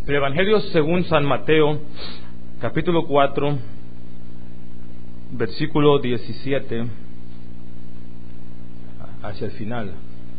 El Evangelio según San Mateo, capítulo 4, versículo 17, hacia el final.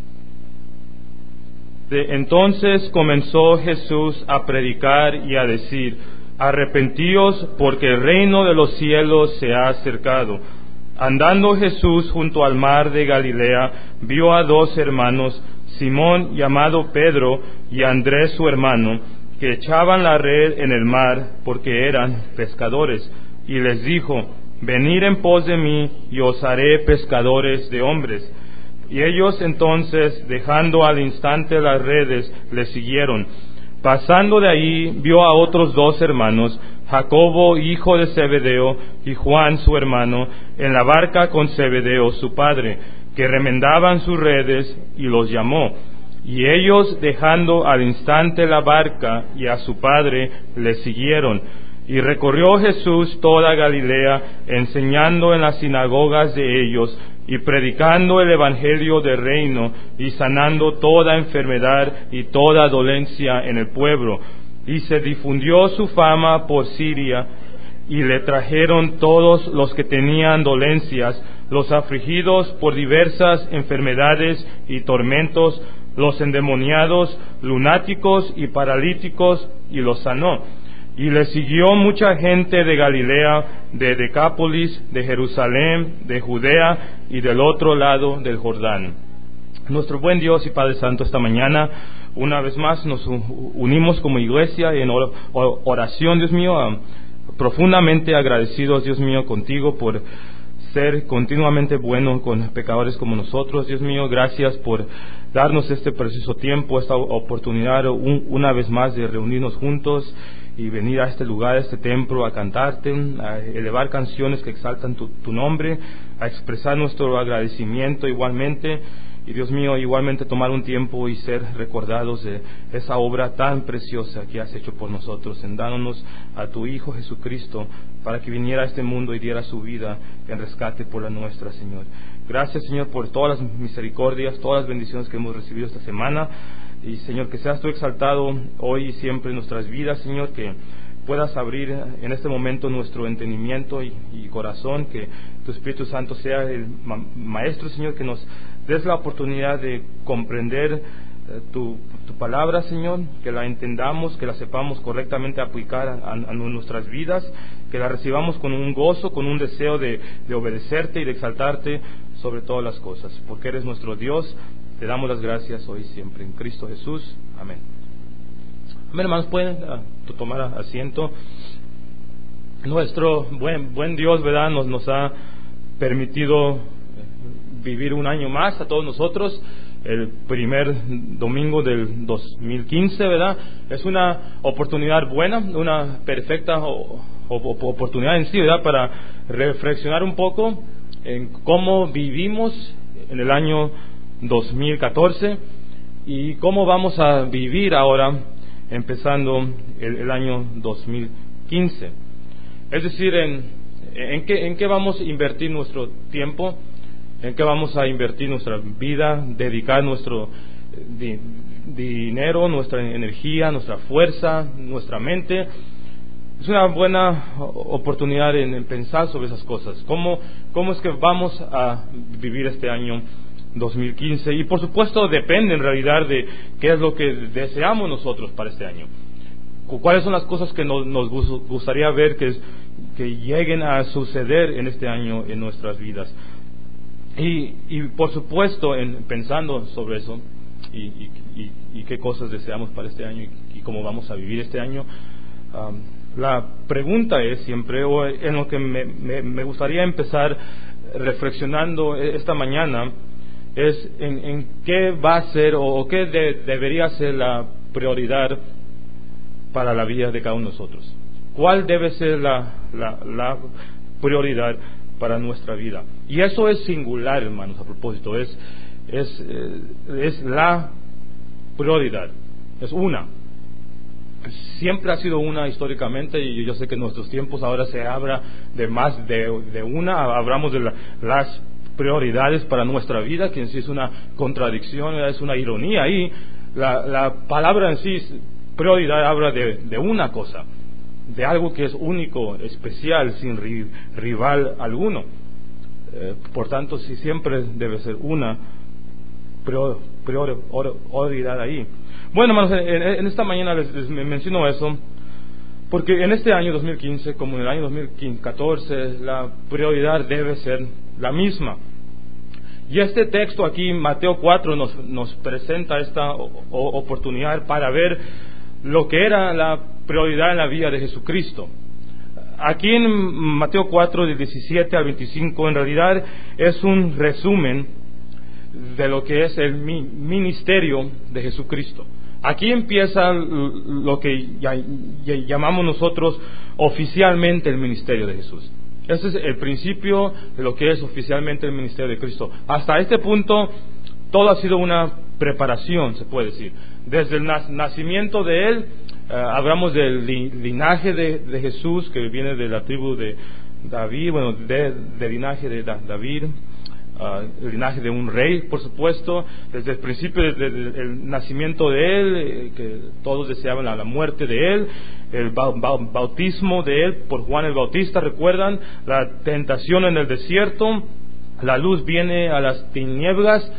Entonces comenzó Jesús a predicar y a decir: arrepentíos, porque el reino de los cielos se ha acercado. Andando Jesús junto al mar de Galilea, vio a dos hermanos, Simón llamado Pedro y Andrés su hermano, que echaban la red en el mar, porque eran pescadores, y les dijo: venid en pos de mí, y os haré pescadores de hombres. Y ellos entonces, dejando al instante las redes, le siguieron. Pasando de ahí, vio a otros dos hermanos, Jacobo, hijo de Zebedeo, y Juan, su hermano, en la barca con Zebedeo, su padre, que remendaban sus redes, y los llamó. Y ellos, dejando al instante la barca y a su padre, le siguieron. Y recorrió Jesús toda Galilea, enseñando en las sinagogas de ellos, y predicando el evangelio del reino, y sanando toda enfermedad y toda dolencia en el pueblo. Y se difundió su fama por Siria, y le trajeron todos los que tenían dolencias, los afligidos por diversas enfermedades y tormentos, los endemoniados, lunáticos y paralíticos, y los sanó. Y le siguió mucha gente de Galilea, de Decápolis, de Jerusalén, de Judea y del otro lado del Jordán. Nuestro buen Dios y Padre Santo, esta mañana, una vez más nos unimos como iglesia en oración, Dios mío, profundamente agradecidos, Dios mío, contigo por ser continuamente bueno con pecadores como nosotros. Dios mío, gracias por darnos este precioso tiempo, esta oportunidad una vez más de reunirnos juntos y venir a este lugar, a este templo, a cantarte, a elevar canciones que exaltan tu nombre, a expresar nuestro agradecimiento igualmente. Y Dios mío, igualmente tomar un tiempo y ser recordados de esa obra tan preciosa que has hecho por nosotros, en dándonos a tu Hijo Jesucristo para que viniera a este mundo y diera su vida en rescate por la nuestra, Señor. Gracias, Señor, por todas las misericordias, todas las bendiciones que hemos recibido esta semana. Y, Señor, que seas tú exaltado hoy y siempre en nuestras vidas, Señor, que puedas abrir en este momento nuestro entendimiento y corazón, que tu Espíritu Santo sea el Maestro, Señor, que nos des la oportunidad de comprender tu palabra, Señor, que la entendamos, que la sepamos correctamente aplicar a nuestras vidas, que la recibamos con un gozo, con un deseo de obedecerte y de exaltarte sobre todas las cosas, porque eres nuestro Dios. Te damos las gracias hoy y siempre, en Cristo Jesús. Amén. Amén, hermanos, pueden tomar asiento. Nuestro buen Dios, ¿verdad?, nos ha permitido vivir un año más a todos nosotros. El primer domingo del 2015, ¿verdad? Es una oportunidad buena, una perfecta oportunidad en sí, ¿verdad?, para reflexionar un poco en cómo vivimos en el año 2014 y cómo vamos a vivir ahora empezando el año 2015. Es decir, en qué vamos a invertir nuestro tiempo, en qué vamos a invertir nuestra vida, dedicar nuestro dinero, nuestra energía, nuestra fuerza, nuestra mente. Es una buena oportunidad en pensar sobre esas cosas. ¿Cómo es que vamos a vivir este año 2015? Y por supuesto depende en realidad de qué es lo que deseamos nosotros para este año. ¿Cuáles son las cosas que nos gustaría ver que lleguen a suceder en este año en nuestras vidas? Y por supuesto, pensando sobre eso y qué cosas deseamos para este año y cómo vamos a vivir este año, la pregunta es siempre, o en lo que me gustaría empezar reflexionando esta mañana, es en qué va a ser o qué debería ser la prioridad para la vida de cada uno de nosotros. ¿Cuál debe ser la prioridad para nuestra vida? Y eso es singular, hermanos, a propósito, es la prioridad, es una. Siempre ha sido una históricamente, y yo sé que en nuestros tiempos ahora se habla de más de una, hablamos de las prioridades para nuestra vida, que en sí es una contradicción, es una ironía ahí. La palabra en sí prioridad habla de una cosa, de algo que es único, especial, sin rival alguno. Por tanto, sí, siempre debe ser una prioridad ahí. Bueno, hermanos, en esta mañana les menciono eso, porque en este año 2015, como en el año 2014, la prioridad debe ser la misma. Y este texto aquí, Mateo 4, nos presenta esta oportunidad para ver lo que era la prioridad en la vida de Jesucristo. Aquí en Mateo 4, del 17 al 25, en realidad es un resumen de lo que es el ministerio de Jesucristo. Aquí empieza lo que llamamos nosotros oficialmente el ministerio de Jesús. Ese es el principio de lo que es oficialmente el ministerio de Cristo. Hasta este punto, todo ha sido una preparación, se puede decir. Desde el nacimiento de Él, hablamos del linaje de Jesús, que viene de la tribu de David, bueno, del linaje de David, el linaje de un rey, por supuesto. Desde el principio del nacimiento de Él, que todos deseaban la muerte de Él, el bautismo de Él por Juan el Bautista, recuerdan, la tentación en el desierto, la luz viene a las tinieblas,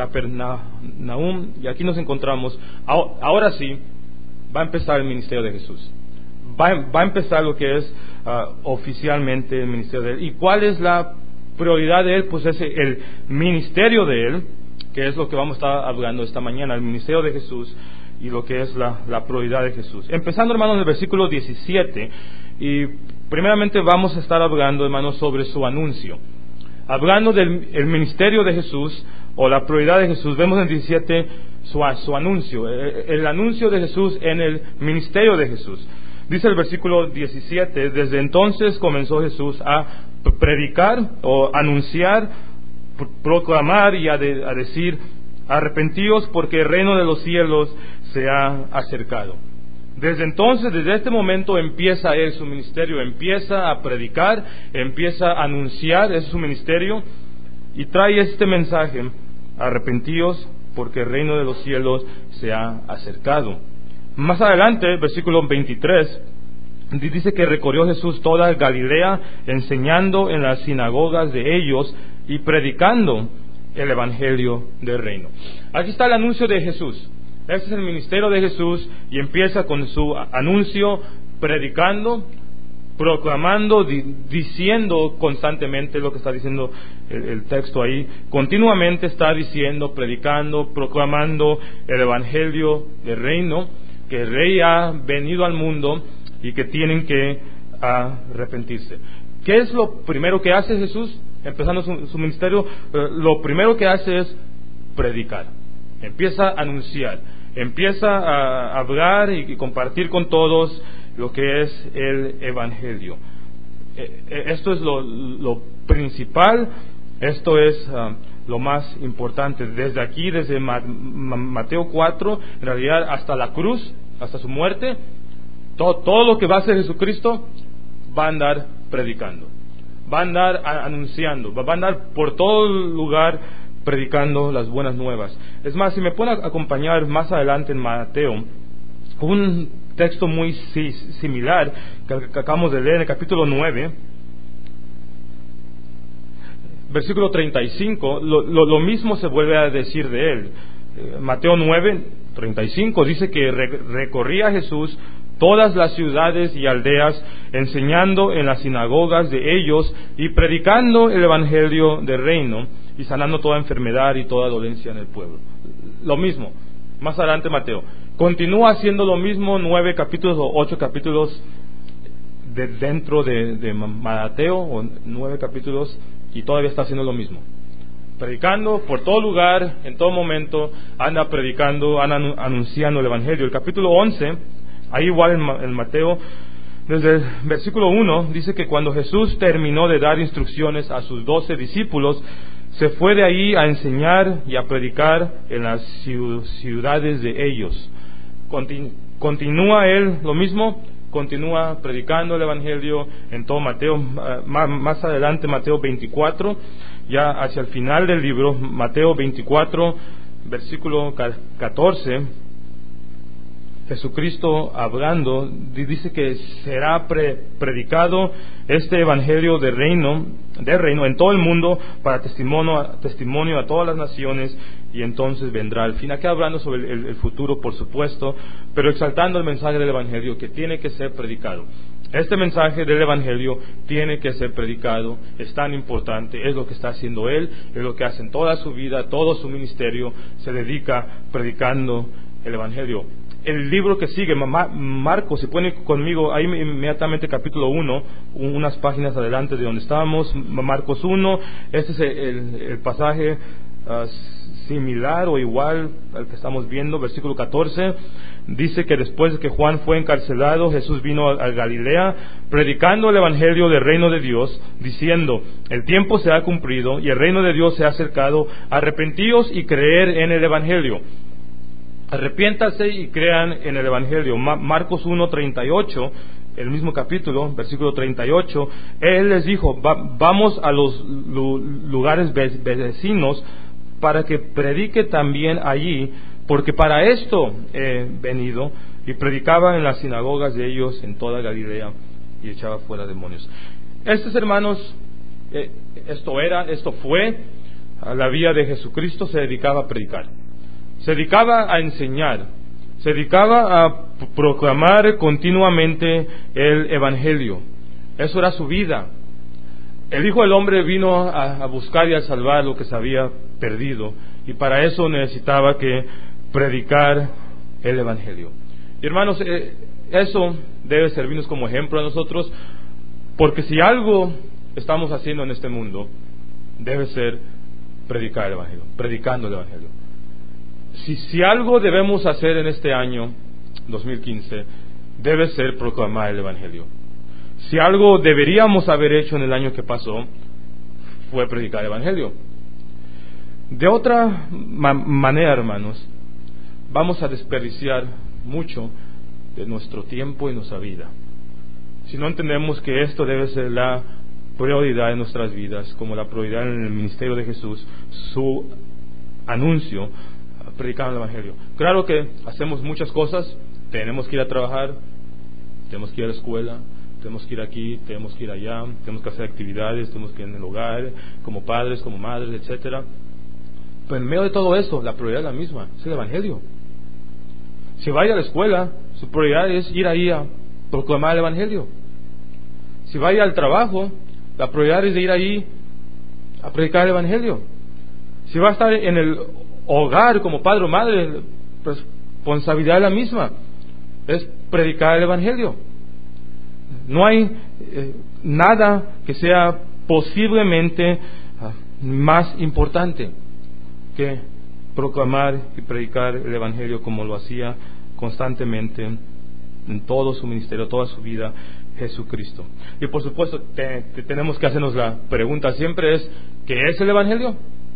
Capernaum, y aquí nos encontramos. Ahora sí, va a empezar el ministerio de Jesús. Va a empezar lo que es oficialmente el ministerio de Él. ¿Y cuál es la prioridad de Él? Pues es el ministerio de Él, que es lo que vamos a estar hablando esta mañana, el ministerio de Jesús y lo que es la prioridad de Jesús. Empezando, hermanos, en el versículo 17, y primeramente vamos a estar hablando, hermanos, sobre su anuncio. Hablando del ministerio de Jesús, o la prioridad de Jesús, vemos en el 17 su anuncio, el anuncio de Jesús en el ministerio de Jesús. Dice el versículo 17, desde entonces comenzó Jesús a predicar o anunciar, proclamar y a decir, arrepentíos porque el reino de los cielos se ha acercado. Desde entonces, desde este momento empieza Él su ministerio, empieza a predicar, empieza a anunciar, es su ministerio, y trae este mensaje, arrepentíos porque el reino de los cielos se ha acercado. Más adelante, versículo 23, dice que recorrió Jesús toda Galilea, enseñando en las sinagogas de ellos y predicando el evangelio del reino. Aquí está el anuncio de Jesús. Este es el ministerio de Jesús y empieza con su anuncio, predicando, proclamando, diciendo constantemente lo que está diciendo el texto ahí. Continuamente está diciendo, predicando, proclamando el evangelio del reino, que el rey ha venido al mundo y que tienen que arrepentirse. ¿Qué es lo primero que hace Jesús? Empezando su ministerio, lo primero que hace es predicar. Empieza a anunciar, empieza a hablar y compartir con todos lo que es el evangelio. Esto es lo principal, esto es lo más importante. Desde aquí, desde Mateo 4, en realidad hasta la cruz, hasta su muerte, todo lo que va a hacer Jesucristo va a andar predicando, va a andar anunciando, va a andar por todo lugar predicando las buenas nuevas. Es más, si me pueden acompañar más adelante en Mateo, un texto muy similar que acabamos de leer en el capítulo 9, versículo 35, lo mismo se vuelve a decir de él. Mateo 9, 35 dice que recorría Jesús todas las ciudades y aldeas, enseñando en las sinagogas de ellos y predicando el evangelio del reino y sanando toda enfermedad y toda dolencia en el pueblo. Lo mismo, más adelante Mateo continúa haciendo lo mismo, 9 capítulos o 8 capítulos dentro de Mateo, o 9 capítulos, y todavía está haciendo lo mismo. Predicando por todo lugar, en todo momento, anda predicando, anda anunciando el evangelio. El capítulo 11, ahí igual en Mateo, desde el versículo 1, dice que cuando Jesús terminó de dar instrucciones a sus 12 discípulos, se fue de ahí a enseñar y a predicar en las ciudades de ellos. Continúa él lo mismo, continúa predicando el evangelio en todo Mateo. Más adelante, Mateo 24, ya hacia el final del libro, Mateo 24, versículo 14, Jesucristo hablando, dice que será predicado este evangelio de reino en todo el mundo para testimonio a todas las naciones, y entonces vendrá el fin. Aquí hablando sobre el futuro, por supuesto, pero exaltando el mensaje del evangelio que tiene que ser predicado. Este mensaje del evangelio tiene que ser predicado, es tan importante, es lo que está haciendo Él, es lo que hace en toda su vida, todo su ministerio se dedica predicando el evangelio. El libro que sigue, Marcos, si pone conmigo ahí inmediatamente capítulo 1, unas páginas adelante de donde estábamos, Marcos 1, este es el pasaje similar o igual al que estamos viendo, versículo 14, dice que después de que Juan fue encarcelado, Jesús vino a Galilea, predicando el evangelio del reino de Dios, diciendo, el tiempo se ha cumplido y el reino de Dios se ha acercado, arrepentíos y creer en el evangelio. Arrepiéntanse y crean en el evangelio. Marcos 1:38, el mismo capítulo, versículo 38, Él les dijo, vamos a los lugares vecinos para que predique también allí, porque para esto he venido. Y predicaba en las sinagogas de ellos en toda Galilea y echaba fuera demonios. Estos hermanos, esto fue a la vía de Jesucristo, se dedicaba a predicar. Se dedicaba a enseñar, se dedicaba a proclamar continuamente el evangelio. Eso era su vida. El Hijo del Hombre vino a buscar y a salvar lo que se había perdido, y para eso necesitaba que predicar el evangelio. Y hermanos, eso debe servirnos como ejemplo a nosotros, porque si algo estamos haciendo en este mundo, debe ser predicar el evangelio, predicando el evangelio. Si algo debemos hacer en este año 2015, debe ser proclamar el evangelio. Si algo deberíamos haber hecho en el año que pasó, fue predicar el evangelio. De otra manera, hermanos, vamos a desperdiciar mucho de nuestro tiempo y nuestra vida, si no entendemos que esto debe ser la prioridad en nuestras vidas, como la prioridad en el ministerio de Jesús, su anuncio, predicando el evangelio. Claro que hacemos muchas cosas, tenemos que ir a trabajar, tenemos que ir a la escuela, tenemos que ir aquí, tenemos que ir allá, tenemos que hacer actividades, tenemos que ir en el hogar, como padres, como madres, etcétera. Pero en medio de todo eso, la prioridad es la misma, es el evangelio. Si vaya a la escuela, su prioridad es ir ahí a proclamar el evangelio. Si vaya al trabajo, la prioridad es de ir ahí a predicar el evangelio. Si va a estar en el hogar como padre o madre, responsabilidad es la misma, es predicar el evangelio. No hay nada que sea posiblemente más importante que proclamar y predicar el evangelio, como lo hacía constantemente en todo su ministerio, toda su vida, Jesucristo. Y por supuesto tenemos que hacernos la pregunta siempre es, ¿qué es el evangelio?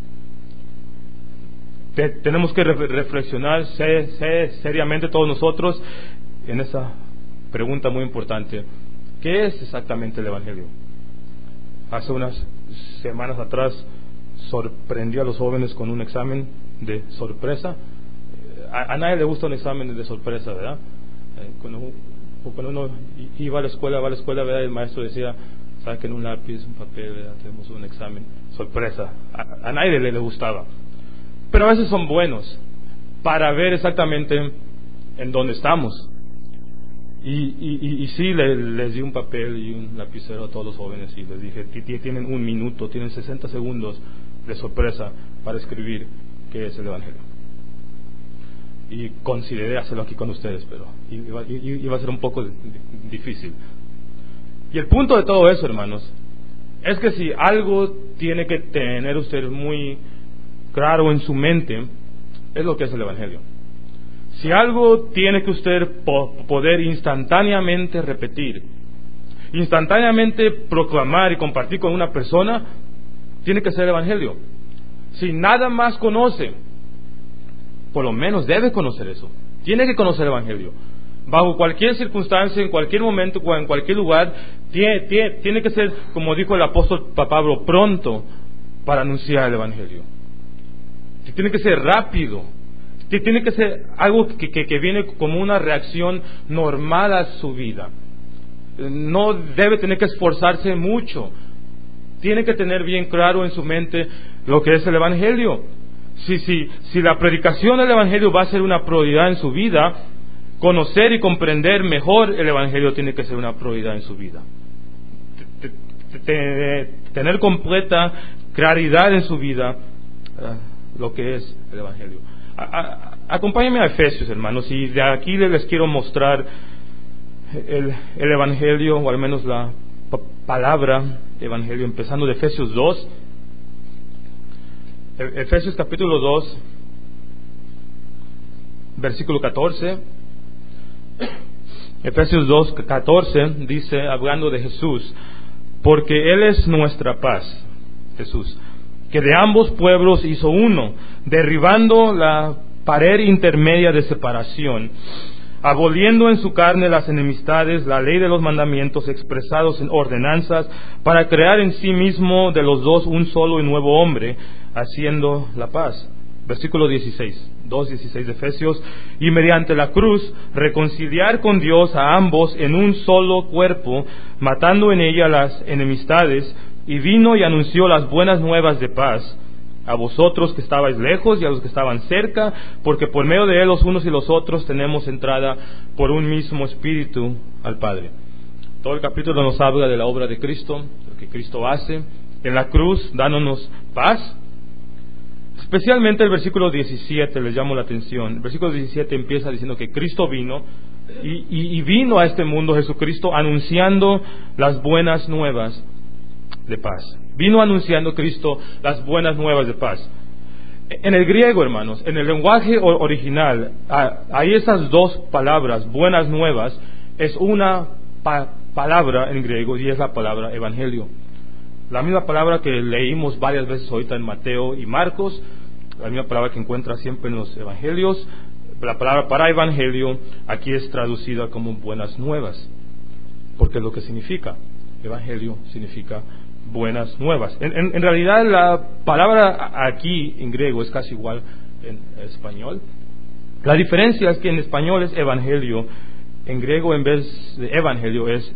Tenemos que reflexionar seriamente todos nosotros en esa pregunta muy importante. ¿Qué es exactamente el evangelio? Hace unas semanas atrás sorprendió a los jóvenes con un examen de sorpresa. A nadie le gusta un examen de sorpresa, ¿verdad? Cuando uno iba a la escuela, ¿verdad? Y el maestro decía, saquen un lápiz, un papel, ¿verdad? Tenemos un examen sorpresa. A nadie le gustaba. Pero a veces son buenos para ver exactamente en dónde estamos. Y sí, les di un papel y un lapicero a todos los jóvenes y les dije, tienen 1 minuto, tienen 60 segundos de sorpresa para escribir qué es el evangelio. Y consideré hacerlo aquí con ustedes, pero iba a ser un poco difícil. Y el punto de todo eso, hermanos, es que si algo tiene que tener usted muy claro en su mente, es lo que es el evangelio. Si algo tiene que usted poder instantáneamente repetir, instantáneamente proclamar y compartir con una persona, tiene que ser el evangelio. Si nada más conoce, por lo menos debe conocer eso. Tiene que conocer el evangelio. Bajo cualquier circunstancia, en cualquier momento, o en cualquier lugar, tiene que ser, como dijo el apóstol Pablo, pronto para anunciar el evangelio. Tiene que ser rápido. Tiene que ser algo que viene como una reacción normal a su vida. No debe tener que esforzarse mucho. Tiene que tener bien claro en su mente lo que es el Evangelio. Si la predicación del Evangelio va a ser una prioridad en su vida, conocer y comprender mejor el Evangelio tiene que ser una prioridad en su vida. Tener completa claridad en su vida lo que es el Evangelio. Acompáñenme a Efesios, hermanos, y de aquí les quiero mostrar el Evangelio, o al menos la palabra Evangelio, empezando de Efesios 2. Efesios capítulo 2, versículo 14. Efesios 2, 14 dice, hablando de Jesús: porque Él es nuestra paz, Jesús, que de ambos pueblos hizo uno, derribando la pared intermedia de separación, aboliendo en su carne las enemistades, la ley de los mandamientos expresados en ordenanzas, para crear en sí mismo de los dos un solo y nuevo hombre, haciendo la paz. Versículo 16, 2:16 de Efesios: y mediante la cruz reconciliar con Dios a ambos en un solo cuerpo, matando en ella las enemistades, y vino y anunció las buenas nuevas de paz a vosotros que estabais lejos y a los que estaban cerca, porque por medio de él los unos y los otros tenemos entrada por un mismo espíritu al Padre. Todo el capítulo nos habla de la obra de Cristo, lo que Cristo hace en la cruz, dándonos paz. Especialmente el versículo 17 les llamo la atención. El versículo 17 empieza diciendo que Cristo vino y vino a este mundo Jesucristo anunciando las buenas nuevas de paz. Vino anunciando Cristo las buenas nuevas de paz. En el griego, hermanos, en el lenguaje original, hay esas dos palabras, buenas nuevas, es una palabra en griego, y es la palabra evangelio. La misma palabra que leímos varias veces ahorita en Mateo y Marcos, la misma palabra que encuentra siempre en los evangelios. La palabra para evangelio aquí es traducida como buenas nuevas, porque es lo que significa. Evangelio significa buenas nuevas. En realidad la palabra aquí en griego es casi igual en español. La diferencia es que en español es evangelio, en griego en vez de evangelio es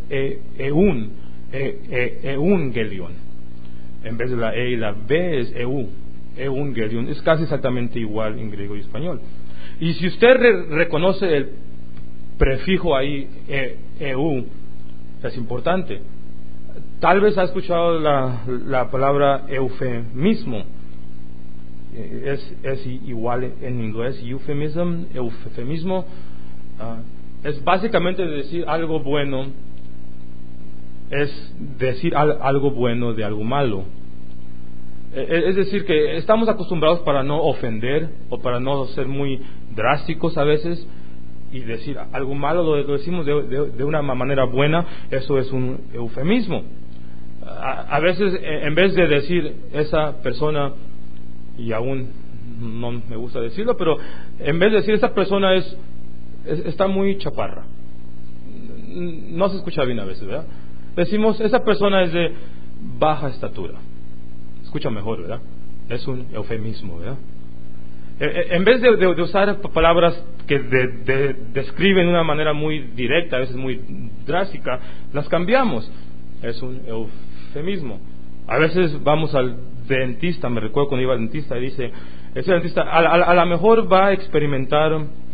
eungelion. En vez de la e y la b es eungelion. Es casi exactamente igual en griego y español. Y si usted reconoce el prefijo ahí, eu, es importante. Tal vez ha escuchado la palabra eufemismo. Es igual en inglés, eufemismo. Es básicamente decir algo bueno, es decir algo bueno de algo malo. Es decir, que estamos acostumbrados para no ofender o para no ser muy drásticos a veces, y decir algo malo lo decimos de una manera buena. Eso es un eufemismo. A veces, en vez de decir esa persona, y aún no me gusta decirlo, pero en vez de decir esa persona está muy chaparra, no se escucha bien a veces, ¿verdad? Decimos esa persona es de baja estatura. Escucha mejor, ¿verdad? Es un eufemismo, ¿verdad? En vez de usar palabras que describen de una manera muy directa, a veces muy drástica, las cambiamos. Es un eufemismo. A veces vamos al dentista, me recuerdo cuando iba al dentista, y dice, ese dentista a lo mejor va a experimentar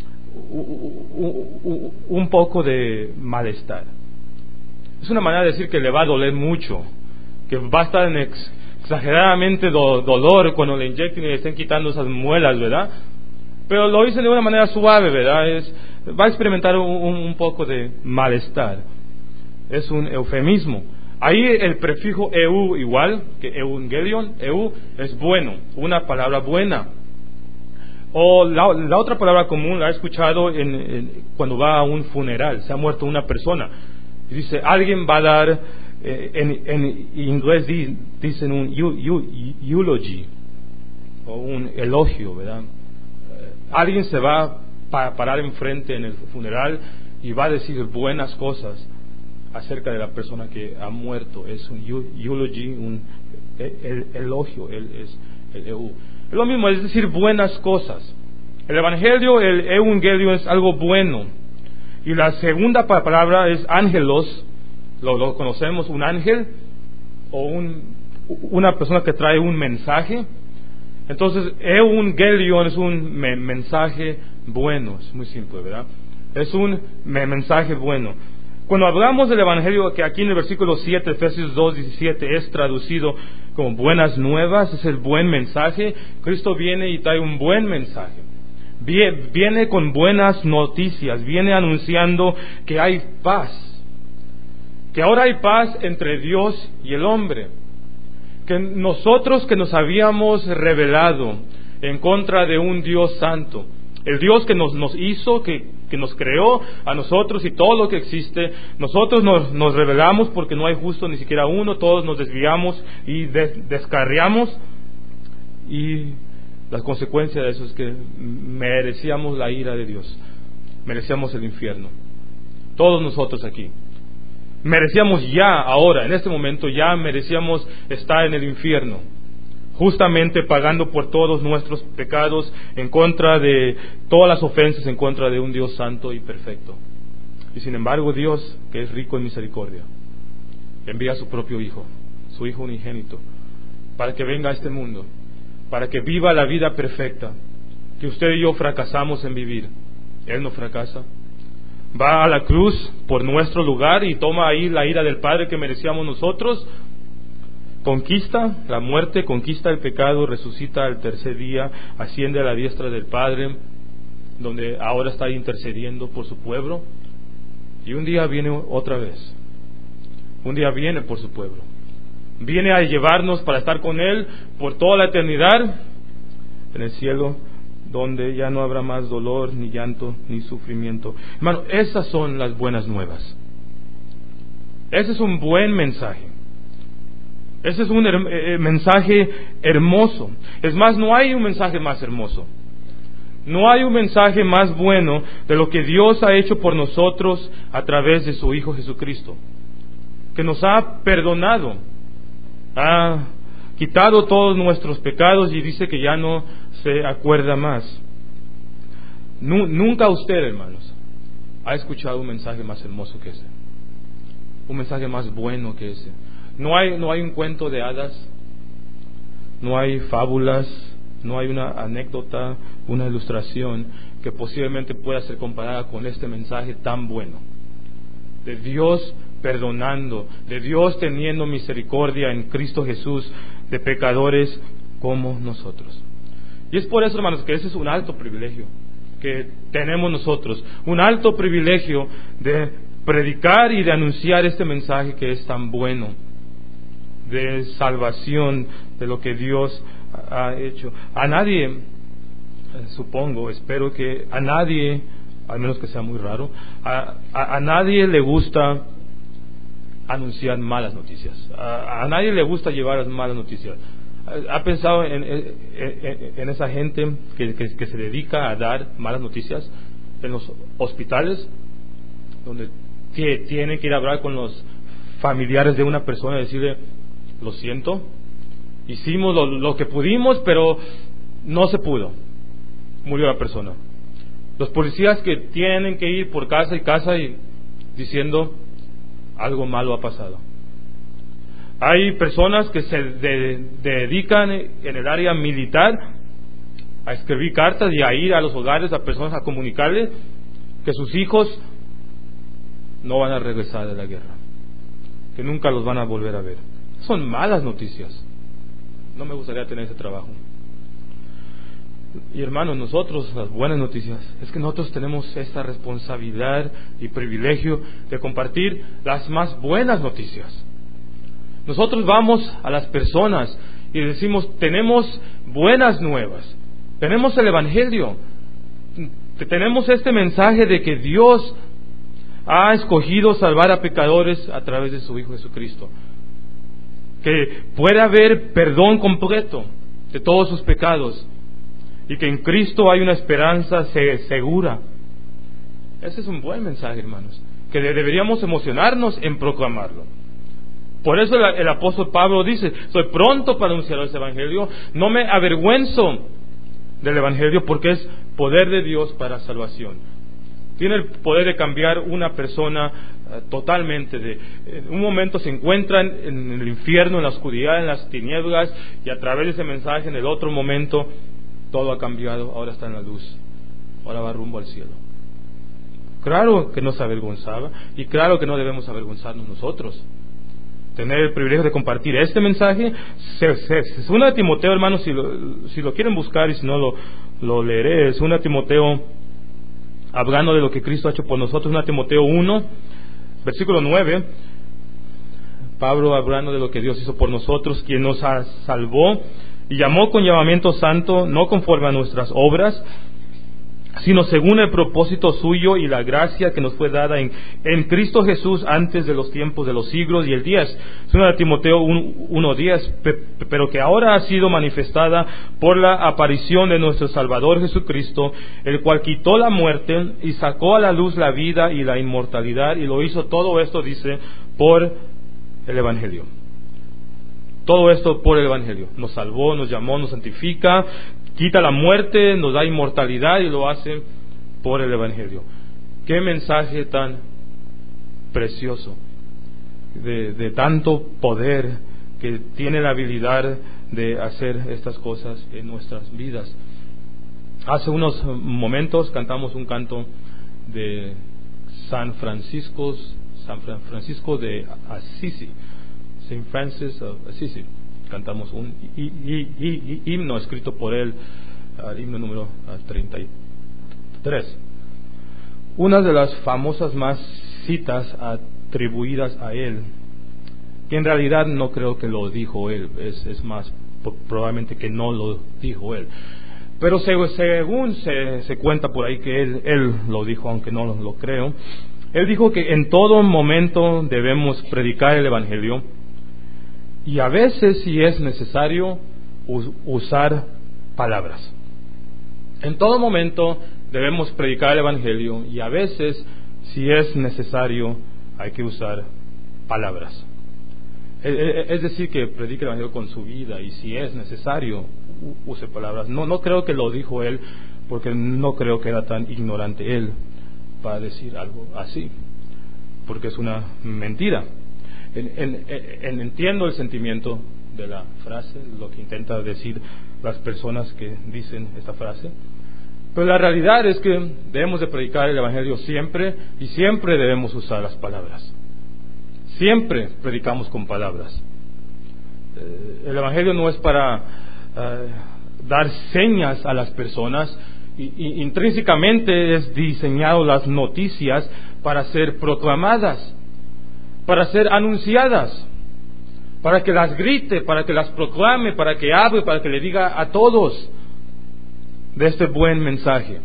un poco de malestar. Es una manera de decir que le va a doler mucho, que va a estar en exageradamente dolor cuando le inyecten y le estén quitando esas muelas, ¿verdad? Pero lo dicen de una manera suave, ¿verdad? Va a experimentar un poco de malestar. Es un eufemismo. Ahí el prefijo eu, igual que evangelion, eu es bueno, una palabra buena. O la otra palabra común la he escuchado cuando va a un funeral, se ha muerto una persona, y dice, alguien va a dar, en inglés dicen un eulogy, o un elogio, ¿verdad? Alguien se va a parar enfrente en el funeral y va a decir buenas cosas acerca de la persona que ha muerto. Es un eulogy, un elogio, es el eu. Es lo mismo, es decir buenas cosas. El Evangelio, el Evangelio es algo bueno. Y la segunda palabra es ángelos. Lo conocemos, un ángel o una persona que trae un mensaje. Entonces, Evangelion es un mensaje bueno. Es muy simple, ¿verdad? Es un mensaje bueno. Cuando hablamos del Evangelio, que aquí en el versículo 7, Efesios 2:17, es traducido como buenas nuevas, es el buen mensaje. Cristo viene y trae un buen mensaje. Viene con buenas noticias, viene anunciando que hay paz. Que ahora hay paz entre Dios y el hombre. Que nosotros que nos habíamos rebelado en contra de un Dios santo, el Dios que nos hizo, que nos creó a nosotros y todo lo que existe, nosotros nos rebelamos porque no hay justo ni siquiera uno, todos nos desviamos y descarriamos, y la consecuencia de eso es que merecíamos la ira de Dios, merecíamos el infierno, todos nosotros aquí. Merecíamos ya, ahora, en este momento, ya merecíamos estar en el infierno, justamente pagando por todos nuestros pecados, en contra de todas las ofensas, en contra de un Dios santo y perfecto. Y sin embargo, Dios, que es rico en misericordia, envía a su propio Hijo, su Hijo unigénito, para que venga a este mundo, para que viva la vida perfecta, que usted y yo fracasamos en vivir. Él no fracasa. Va a la cruz por nuestro lugar y toma ahí la ira del Padre que merecíamos nosotros, conquista la muerte, conquista el pecado, resucita al tercer día, asciende a la diestra del Padre, donde ahora está intercediendo por su pueblo, y un día viene otra vez, un día viene por su pueblo, viene a llevarnos para estar con Él por toda la eternidad en el cielo, donde ya no habrá más dolor, ni llanto, ni sufrimiento. Hermano, esas son las buenas nuevas. Ese es un buen mensaje. Ese es un mensaje hermoso. Es más, no hay un mensaje más hermoso. No hay un mensaje más bueno de lo que Dios ha hecho por nosotros a través de su Hijo Jesucristo, que nos ha perdonado, ha quitado todos nuestros pecados y dice que ya no se acuerda más. Nunca usted, hermanos, ha escuchado un mensaje más hermoso que ese, un mensaje más bueno que ese. No hay un cuento de hadas, no hay fábulas, no hay una anécdota, una ilustración que posiblemente pueda ser comparada con este mensaje tan bueno de Dios perdonando, de Dios teniendo misericordia en Cristo Jesús de pecadores como nosotros. Y es por eso, hermanos, que ese es un alto privilegio que tenemos nosotros, un alto privilegio de predicar y de anunciar este mensaje que es tan bueno, de salvación, de lo que Dios ha hecho. A nadie, supongo, espero que a nadie, al menos que sea muy raro, a nadie le gusta anunciar malas noticias. A nadie le gusta llevar las malas noticias. ¿Ha pensado en esa gente que se dedica a dar malas noticias en los hospitales, donde tienen que ir a hablar con los familiares de una persona y decirle: lo siento, hicimos lo que pudimos, pero no se pudo, murió la persona? Los policías que tienen que ir por casa y casa y diciendo: algo malo ha pasado. Hay personas que se dedican en el área militar a escribir cartas y a ir a los hogares a personas a comunicarles que sus hijos no van a regresar de la guerra, que nunca los van a volver a ver. Son malas noticias. No me gustaría tener ese trabajo. Y hermanos, nosotros, las buenas noticias es que nosotros tenemos esta responsabilidad y privilegio de compartir las más buenas noticias. Nosotros vamos a las personas y decimos: tenemos buenas nuevas, tenemos el Evangelio, tenemos este mensaje de que Dios ha escogido salvar a pecadores a través de su Hijo Jesucristo, que puede haber perdón completo de todos sus pecados y que en Cristo hay una esperanza segura. Ese es un buen mensaje, hermanos, que deberíamos emocionarnos en proclamarlo. Por eso el apóstol Pablo dice: soy pronto para anunciar ese Evangelio, no me avergüenzo del Evangelio, porque es poder de Dios para salvación. Tiene el poder de cambiar una persona totalmente. En un momento se encuentran en el infierno, en la oscuridad, en las tinieblas, y a través de ese mensaje, en el otro momento, todo ha cambiado. Ahora está en la luz. Ahora va rumbo al cielo. Claro que no se avergonzaba, y claro que no debemos avergonzarnos nosotros. Tener el privilegio de compartir este mensaje. Segunda de Timoteo, hermanos, si lo quieren buscar, y si no lo leeré. Segunda de Timoteo, hablando de lo que Cristo ha hecho por nosotros. 1 Timoteo 1, versículo 9. Pablo hablando de lo que Dios hizo por nosotros, quien nos salvó y llamó con llamamiento santo, no conforme a nuestras obras, sino según el propósito suyo y la gracia que nos fue dada en Cristo Jesús antes de los tiempos de los siglos. Y el 10, 1 Timoteo 1:10, pero que ahora ha sido manifestada por la aparición de nuestro Salvador Jesucristo, el cual quitó la muerte y sacó a la luz la vida y la inmortalidad, y lo hizo todo esto, dice, por el Evangelio. Todo esto por el Evangelio. Nos salvó, nos llamó, nos santifica, quita la muerte, nos da inmortalidad, y lo hace por el Evangelio. Qué mensaje tan precioso, de tanto poder, que tiene la habilidad de hacer estas cosas en nuestras vidas. Hace unos momentos cantamos un canto de San Francisco de Assisi, Saint Francis of Assisi. Cantamos un himno escrito por él, himno número 33. Una de las famosas más citas atribuidas a él, que en realidad no creo que lo dijo él, es más probablemente que no lo dijo él, pero según se cuenta por ahí que él lo dijo, aunque no lo creo. Él dijo que en todo momento debemos predicar el Evangelio, y a veces, si es necesario, usar palabras. En todo momento debemos predicar el Evangelio, y a veces, si es necesario, hay que usar palabras. Es decir, que predique el Evangelio con su vida, y si es necesario, use palabras. No creo que lo dijo él, porque no creo que era tan ignorante él para decir algo así, porque es una mentira. Entiendo el sentimiento de la frase, lo que intenta decir las personas que dicen esta frase, pero la realidad es que debemos de predicar el Evangelio siempre, y siempre debemos usar las palabras. Siempre predicamos con palabras. El Evangelio no es para dar señas a las personas, y intrínsecamente es diseñado las noticias para ser proclamadas, para ser anunciadas, para que las grite, para que las proclame, para que hable, para que le diga a todos de este buen mensaje.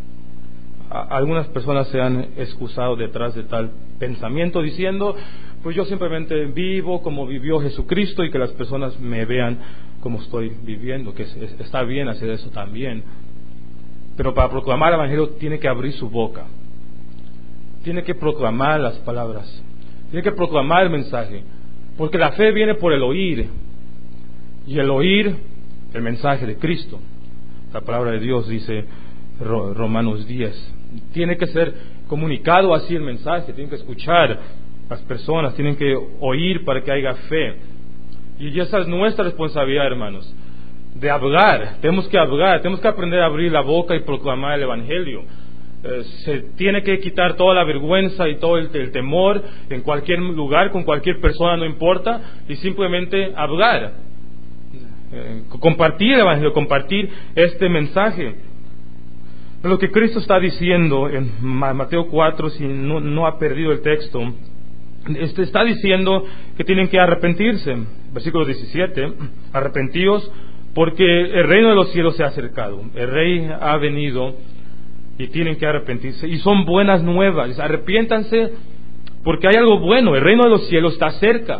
Algunas personas se han excusado detrás de tal pensamiento diciendo, pues yo simplemente vivo como vivió Jesucristo, y que las personas me vean como estoy viviendo, que está bien hacer eso también, pero para proclamar el Evangelio tiene que abrir su boca, tiene que proclamar las palabras, tiene que proclamar el mensaje, porque la fe viene por el oír, y el oír el mensaje de Cristo. La palabra de Dios dice Romanos 10. Tiene que ser comunicado así el mensaje, tienen que escuchar las personas, tienen que oír para que haya fe. Y esa es nuestra responsabilidad, hermanos, de hablar. Tenemos que hablar, tenemos que aprender a abrir la boca y proclamar el Evangelio. Se tiene que quitar toda la vergüenza y todo el temor en cualquier lugar, con cualquier persona, no importa, y simplemente hablar, compartir el Evangelio, compartir este mensaje. Lo que Cristo está diciendo en Mateo 4, si no ha perdido el texto, está diciendo que tienen que arrepentirse. Versículo 17, arrepentíos porque el reino de los cielos se ha acercado, el Rey ha venido, y tienen que arrepentirse, y son buenas nuevas. Arrepiéntanse porque hay algo bueno. El reino de los cielos está cerca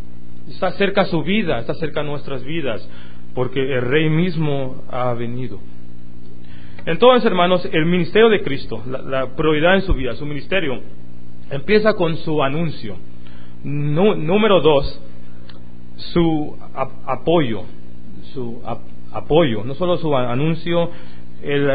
a su vida, está cerca a nuestras vidas, porque el Rey mismo ha venido. Entonces, hermanos, el ministerio de Cristo, la prioridad en su vida, su ministerio, empieza con su anuncio. Número 2, su apoyo, no solo su anuncio, el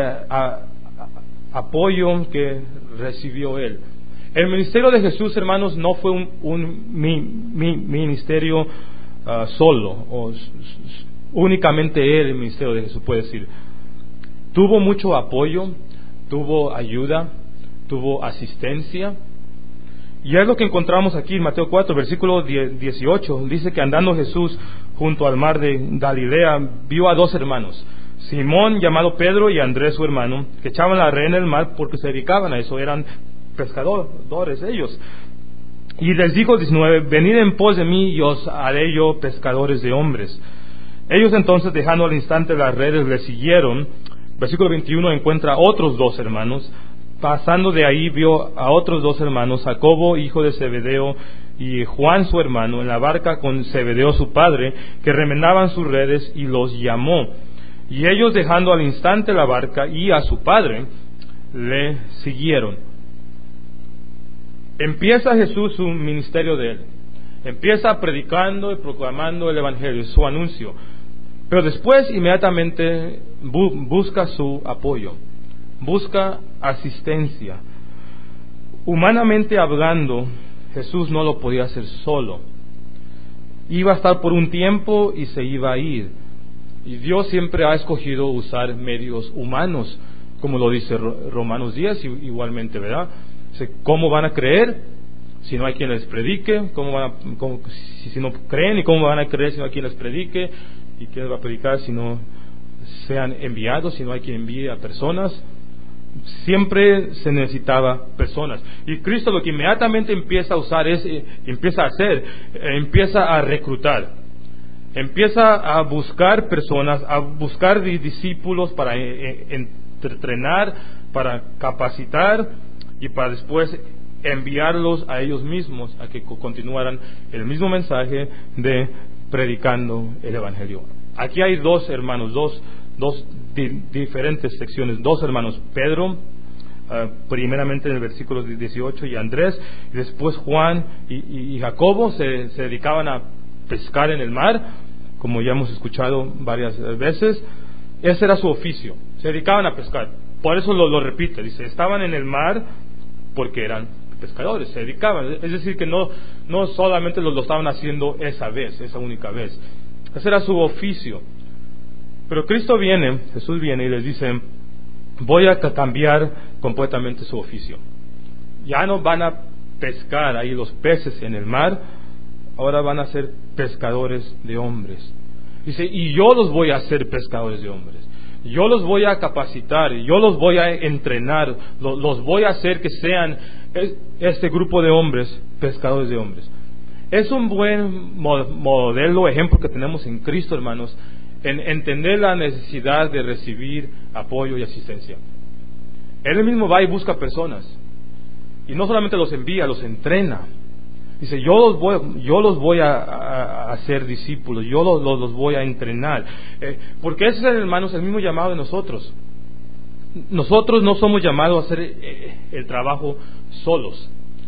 apoyo que recibió él. El ministerio de Jesús, hermanos, no fue un ministerio solo, o únicamente él, el ministerio de Jesús, puede decir. Tuvo mucho apoyo, tuvo ayuda, tuvo asistencia. Y es lo que encontramos aquí en Mateo 4, versículo 18. Dice que andando Jesús junto al mar de Galilea, vio a dos hermanos, Simón, llamado Pedro, y Andrés, su hermano, que echaban la red en el mar porque se dedicaban a eso, eran pescadores ellos. Y les dijo 19, venid en pos de mí y os haré yo pescadores de hombres. Ellos entonces, dejando al instante las redes, le siguieron. Versículo 21 encuentra otros dos hermanos. Pasando de ahí vio a otros dos hermanos, Jacobo, hijo de Zebedeo, y Juan su hermano, en la barca con Zebedeo su padre, que remenaban sus redes, y los llamó. Y ellos, dejando al instante la barca y a su padre, le siguieron. Empieza Jesús su ministerio de él. Empieza predicando y proclamando el evangelio, su anuncio. Pero después, inmediatamente, busca su apoyo. Busca asistencia. Humanamente hablando, Jesús no lo podía hacer solo. Iba a estar por un tiempo y se iba a ir. Y Dios siempre ha escogido usar medios humanos, como lo dice Romanos 10, igualmente, ¿verdad? ¿Cómo van a creer si no hay quien les predique? Si no creen, ¿y cómo van a creer si no hay quien les predique? ¿Y quién les va a predicar si no sean enviados, si no hay quien envíe a personas? Siempre se necesitaba personas. Y Cristo lo que inmediatamente empieza a usar empieza a reclutar. Empieza a buscar personas, a buscar discípulos para entrenar, para capacitar y para después enviarlos a ellos mismos a que continuaran el mismo mensaje de predicando el Evangelio. Aquí hay dos hermanos, dos diferentes secciones, dos hermanos, Pedro, primeramente en el versículo 18, y Andrés, y después Juan y Jacobo se dedicaban a pescar en el mar, como ya hemos escuchado varias veces. Ese era su oficio, se dedicaban a pescar. Por eso lo repite, dice, estaban en el mar porque eran pescadores, se dedicaban. Es decir, que no solamente lo estaban haciendo esa única vez. Ese era su oficio. Pero Jesús viene y les dice, voy a cambiar completamente su oficio. Ya no van a pescar ahí los peces en el mar, ahora van a ser pescadores de hombres. Dice, y yo los voy a hacer pescadores de hombres. Yo los voy a capacitar, yo los voy a entrenar, los voy a hacer que sean este grupo de hombres, pescadores de hombres. Es un buen modelo, ejemplo que tenemos en Cristo, hermanos, en entender la necesidad de recibir apoyo y asistencia. Él mismo va y busca personas, y no solamente los envía, los entrena. Dice, yo los voy a hacer discípulos, yo los voy a entrenar. Porque ese es, hermanos, el mismo llamado de nosotros. Nosotros no somos llamados a hacer el trabajo solos.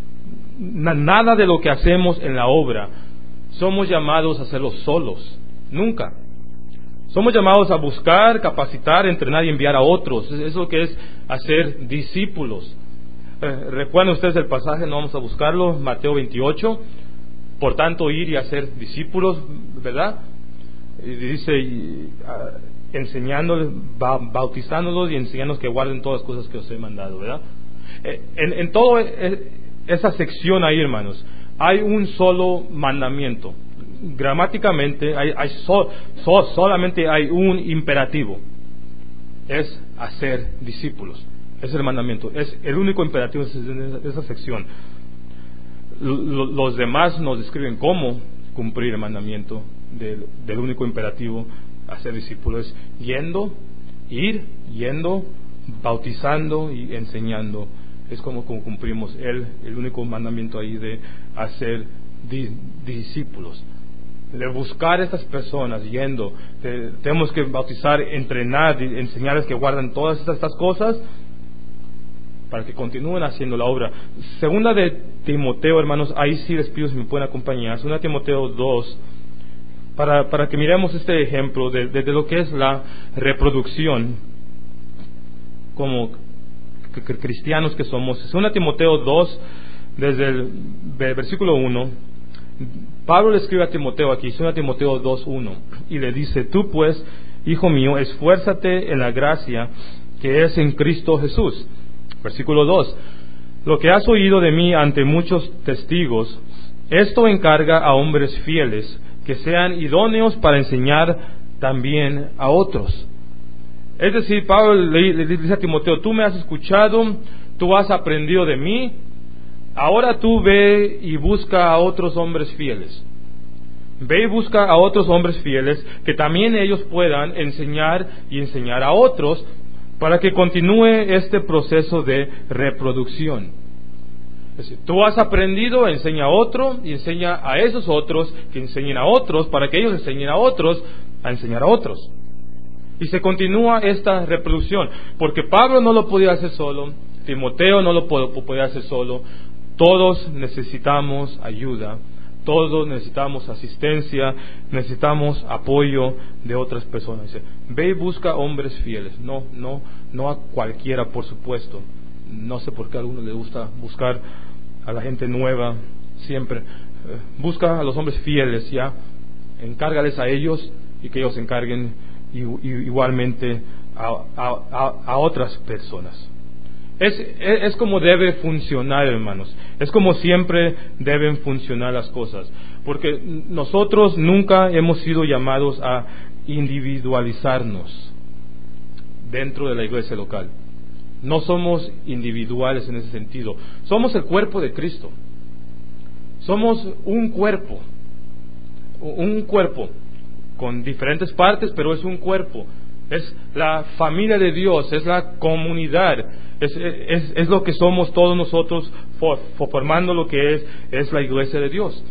Nada de lo que hacemos en la obra somos llamados a hacerlo solos. Nunca. Somos llamados a buscar, capacitar, entrenar y enviar a otros. Es lo que es hacer discípulos. Recuerden ustedes el pasaje, no vamos a buscarlo, Mateo 28. Por tanto, ir y hacer discípulos, ¿verdad? Y dice, enseñándoles, bautizándolos y enseñándolos que guarden todas las cosas que os he mandado, ¿verdad? En toda esa sección ahí, hermanos, hay un solo mandamiento. Gramáticamente solamente hay un imperativo, es hacer discípulos. Ese es el mandamiento, es el único imperativo de esa sección. Los demás nos describen cómo cumplir el mandamiento del único imperativo, hacer discípulos, ir, bautizando y enseñando. Es como cumplimos el único mandamiento ahí de hacer discípulos. De buscar a estas personas, tenemos que bautizar, entrenar, enseñarles que guardan todas estas cosas para que continúen haciendo la obra. Segunda de Timoteo, hermanos, ahí sí les pido si me pueden acompañar. Segunda de Timoteo 2, para que miremos este ejemplo de lo que es la reproducción. como cristianos que somos. 2 Timoteo 2, desde el versículo 1, Pablo le escribe a Timoteo aquí, 2 Timoteo 2:1, y le dice: tú pues, hijo mío, esfuérzate en la gracia que es en Cristo Jesús. Versículo 2, lo que has oído de mí ante muchos testigos, esto encarga a hombres fieles, que sean idóneos para enseñar también a otros. Es decir, Pablo le dice a Timoteo: tú me has escuchado, tú has aprendido de mí, ahora tú ve y busca a otros hombres fieles. Ve y busca a otros hombres fieles que también ellos puedan enseñar y enseñar a otros, para que continúe este proceso de reproducción. Es decir, tú has aprendido, enseña a otro y enseña a esos otros que enseñen a otros, para que ellos enseñen a otros a enseñar a otros. Y se continúa esta reproducción, porque Pablo no lo podía hacer solo, Timoteo no lo podía hacer solo. Todos necesitamos ayuda, todos necesitamos asistencia, necesitamos apoyo de otras personas. Dice, ve y busca hombres fieles, no a cualquiera, por supuesto. No sé por qué a algunos les gusta buscar a la gente nueva siempre. Busca a los hombres fieles, ya, encárgales a ellos y que ellos encarguen igualmente a otras personas. Es como debe funcionar, hermanos. Es como siempre deben funcionar las cosas, porque nosotros nunca hemos sido llamados a individualizarnos dentro de la iglesia local. No somos individuales en ese sentido. Somos el cuerpo de Cristo. Somos un cuerpo con diferentes partes, pero es un cuerpo. Es la familia de Dios, es la comunidad, es lo que somos todos nosotros, formando lo que es la iglesia de Dios.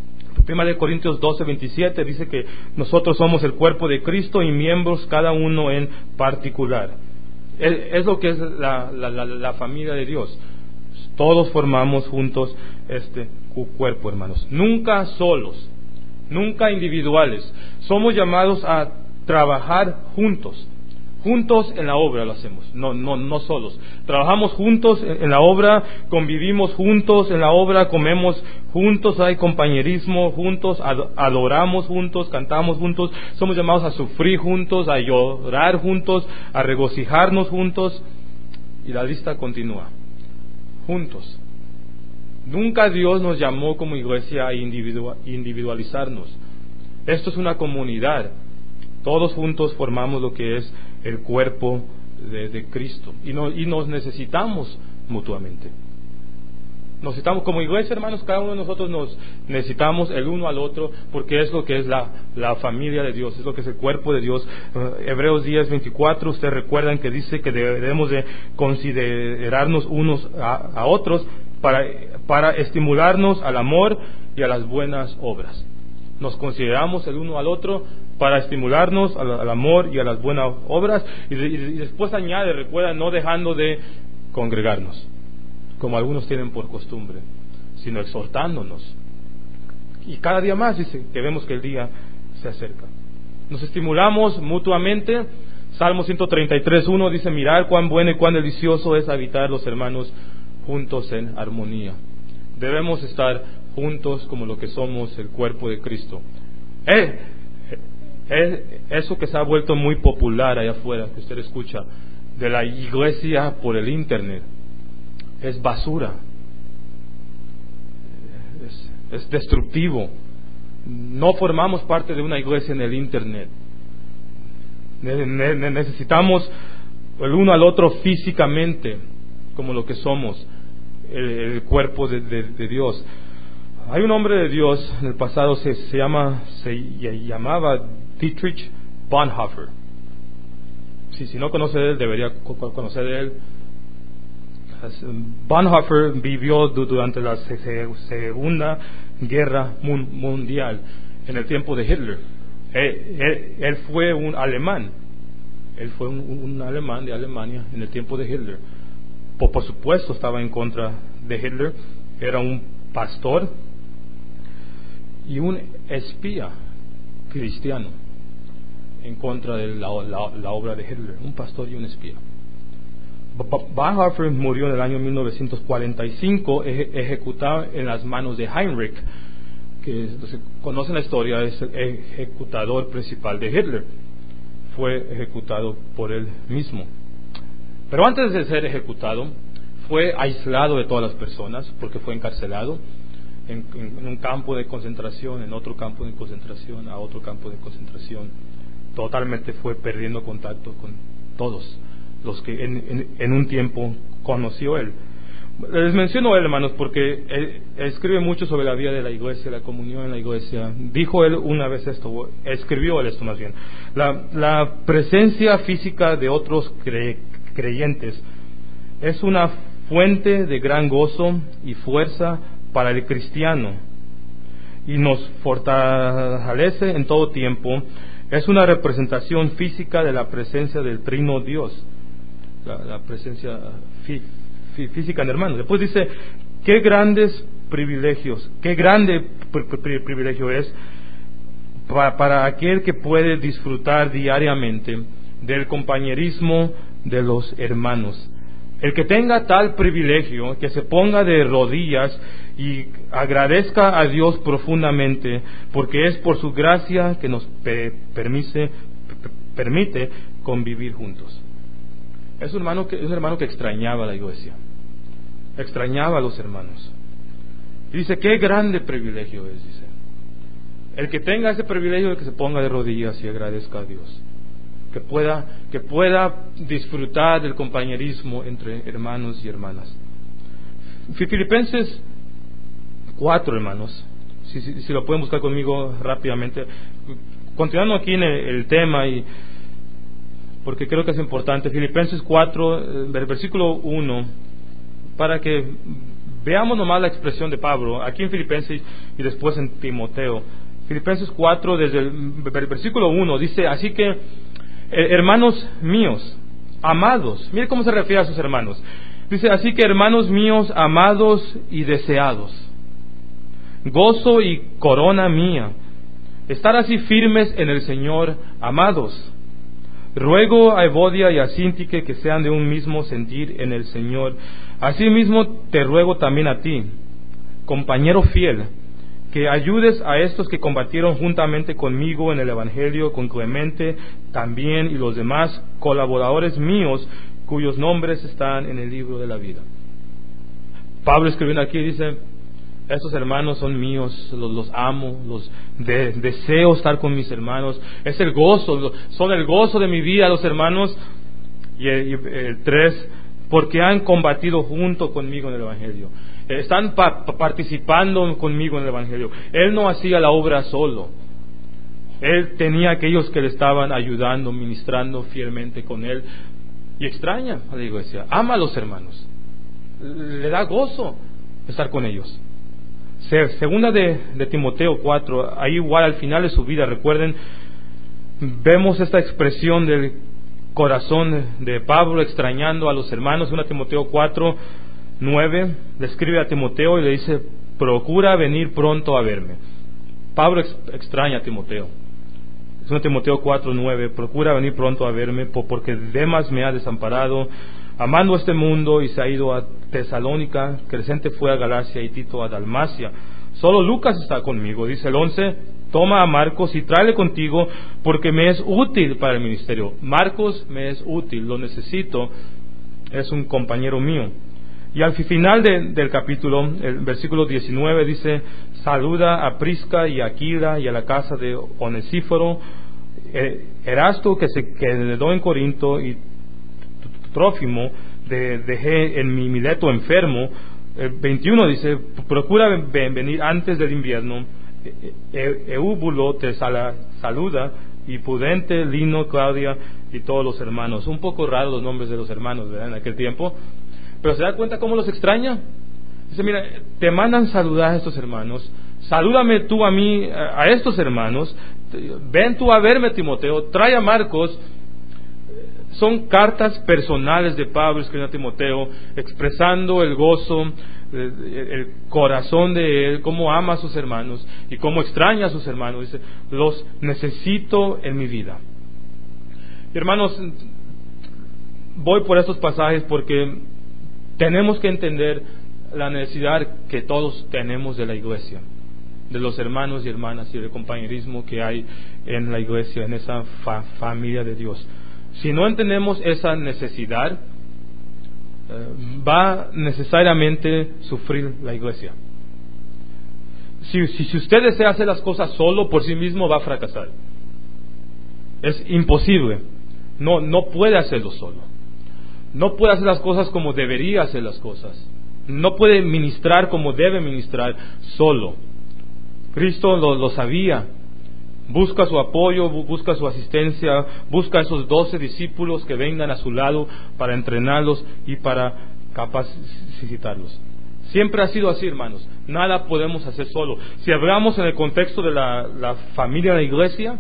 1 Corintios 12:27 dice que nosotros somos el cuerpo de Cristo y miembros cada uno en particular. Es lo que es la familia de Dios. Todos formamos juntos este cuerpo, hermanos. Nunca solos, nunca individuales. Somos llamados a trabajar juntos en la obra lo hacemos, no solos. Trabajamos juntos en la obra, convivimos juntos en la obra, comemos juntos, hay compañerismo juntos, adoramos juntos, cantamos juntos. Somos llamados a sufrir juntos, a llorar juntos, a regocijarnos juntos, y la lista continúa. Juntos. Nunca Dios nos llamó como iglesia a individualizarnos. Esto es una comunidad. Todos juntos formamos lo que es el cuerpo de Cristo. Y nos necesitamos mutuamente. Necesitamos, como iglesia, hermanos, cada uno de nosotros nos necesitamos el uno al otro, porque es lo que es la familia de Dios, es lo que es el cuerpo de Dios. Hebreos 10:24, ustedes recuerdan que dice que debemos de considerarnos unos a otros para estimularnos al amor y a las buenas obras. Nos consideramos el uno al otro para estimularnos al amor y a las buenas obras, y después añade, recuerda, no dejando de congregarnos, como algunos tienen por costumbre, sino exhortándonos. Y cada día más dice que vemos que el día se acerca. Nos estimulamos mutuamente. Salmo 133:1 dice: mirad cuán bueno y cuán delicioso es habitar los hermanos juntos en armonía. Debemos estar juntos como lo que somos, el cuerpo de Cristo. Eso que se ha vuelto muy popular allá afuera, que usted escucha, de la iglesia por el internet, es basura, es destructivo. No formamos parte de una iglesia en el internet. Necesitamos el uno al otro físicamente, como lo que somos, el cuerpo de Dios. Hay un hombre de Dios en el pasado, se llamaba Dietrich Bonhoeffer. Si no conoce de él, debería conocer de él. Bonhoeffer vivió durante la Segunda Guerra Mundial, en el tiempo de Hitler. Él fue un alemán. Él fue un alemán de Alemania en el tiempo de Hitler. Por supuesto estaba en contra de Hitler. Era un pastor y un espía cristiano en contra de la obra de Hitler. Un pastor y un espía. Bonhoeffer murió en el año 1945, ejecutado en las manos de Heinrich, que se conocen la historia, es el ejecutador principal de Hitler. Fue ejecutado por él mismo. Pero antes de ser ejecutado, fue aislado de todas las personas, porque fue encarcelado en un campo de concentración, en otro campo de concentración, a otro campo de concentración. Totalmente fue perdiendo contacto con todos los que en un tiempo conoció él. Les menciono él, hermanos, porque él escribe mucho sobre la vida de la iglesia, la comunión en la iglesia. Dijo él una vez esto, escribió él esto más bien: la presencia física de otros creyentes es una fuente de gran gozo y fuerza para el cristiano, y nos fortalece en todo tiempo. Es una representación física de la presencia del Trino Dios, la presencia física en hermanos. Después dice, qué grandes privilegios, qué grande privilegio es para aquel que puede disfrutar diariamente del compañerismo de los hermanos. El que tenga tal privilegio, que se ponga de rodillas y agradezca a Dios profundamente, porque es por su gracia que nos permite convivir juntos. Es un hermano que extrañaba a la iglesia, extrañaba a los hermanos. Y dice, qué grande privilegio es, dice. El que tenga ese privilegio de que se ponga de rodillas y agradezca a Dios. Que pueda disfrutar del compañerismo entre hermanos y hermanas. Filipenses 4, hermanos, si lo pueden buscar conmigo rápidamente, continuando aquí en el tema, y porque creo que es importante. Filipenses 4, versículo 1, para que veamos nomás la expresión de Pablo aquí en Filipenses y después en Timoteo. Filipenses 4, desde el versículo 1, dice, así que hermanos míos, amados, mire cómo se refiere a sus hermanos. Dice, así que hermanos míos, amados y deseados, gozo y corona mía, estar así firmes en el Señor, amados. Ruego a Evodia y a Síntique que sean de un mismo sentir en el Señor. Asimismo te ruego también a ti, compañero fiel, que ayudes a estos que combatieron juntamente conmigo en el Evangelio, con Clemente también y los demás colaboradores míos, cuyos nombres están en el libro de la vida. Pablo escribiendo aquí dice, estos hermanos son míos, los amo, deseo estar con mis hermanos, es el gozo, son el gozo de mi vida los hermanos. Y el 3, porque han combatido junto conmigo en el Evangelio. Están participando conmigo en el Evangelio. Él no hacía la obra solo. Él tenía aquellos que le estaban ayudando, ministrando fielmente con él. Y extraña a la iglesia, ama a los hermanos, le da gozo estar con ellos. Segunda de Timoteo 4, ahí igual al final de su vida, recuerden, vemos esta expresión del corazón de Pablo extrañando a los hermanos. 1 Timoteo 4, 9, le escribe a Timoteo y le dice, procura venir pronto a verme. Pablo extraña a Timoteo. 1 Timoteo 4, 9, procura venir pronto a verme, porque Demas me ha desamparado, amando este mundo, y se ha ido a Tesalónica. Crescente fue a Galacia y Tito a Dalmacia. Solo Lucas está conmigo. Dice el 11, toma a Marcos y tráele contigo, porque me es útil para el ministerio. Marcos me es útil, lo necesito, es un compañero mío. Y al final del capítulo, el versículo 19 dice, saluda a Prisca y a Aquila y a la casa de Onesíforo, Erasto que se quedó en Corinto, y Trófimo dejé en mi Mileto enfermo. El 21 dice, procura venir antes del invierno. Eúbulo te saluda, y Pudente, Lino, Claudia y todos los hermanos. Un poco raros los nombres de los hermanos, ¿verdad? En aquel tiempo. Pero se da cuenta cómo los extraña. Dice, mira, te mandan saludar a estos hermanos, salúdame tú a mí, a estos hermanos, ven tú a verme, Timoteo, trae a Marcos. Son cartas personales de Pablo escribiendo a Timoteo, expresando el gozo, el corazón de él, cómo ama a sus hermanos y cómo extraña a sus hermanos. Dice, los necesito en mi vida. Y hermanos, voy por estos pasajes porque tenemos que entender la necesidad que todos tenemos de la iglesia, de los hermanos y hermanas y del compañerismo que hay en la iglesia, en esa familia de Dios. Si no entendemos esa necesidad, va necesariamente sufrir la iglesia. Si usted desea hacer las cosas solo por sí mismo, va a fracasar. Es imposible. No puede hacerlo solo. No puede hacer las cosas como debería hacer las cosas. No puede ministrar como debe ministrar solo. Cristo lo sabía. Busca su apoyo, busca su asistencia, busca esos 12 discípulos que vengan a su lado para entrenarlos y para capacitarlos. Siempre ha sido así, hermanos. Nada podemos hacer solo. Si hablamos en el contexto de la familia de la iglesia,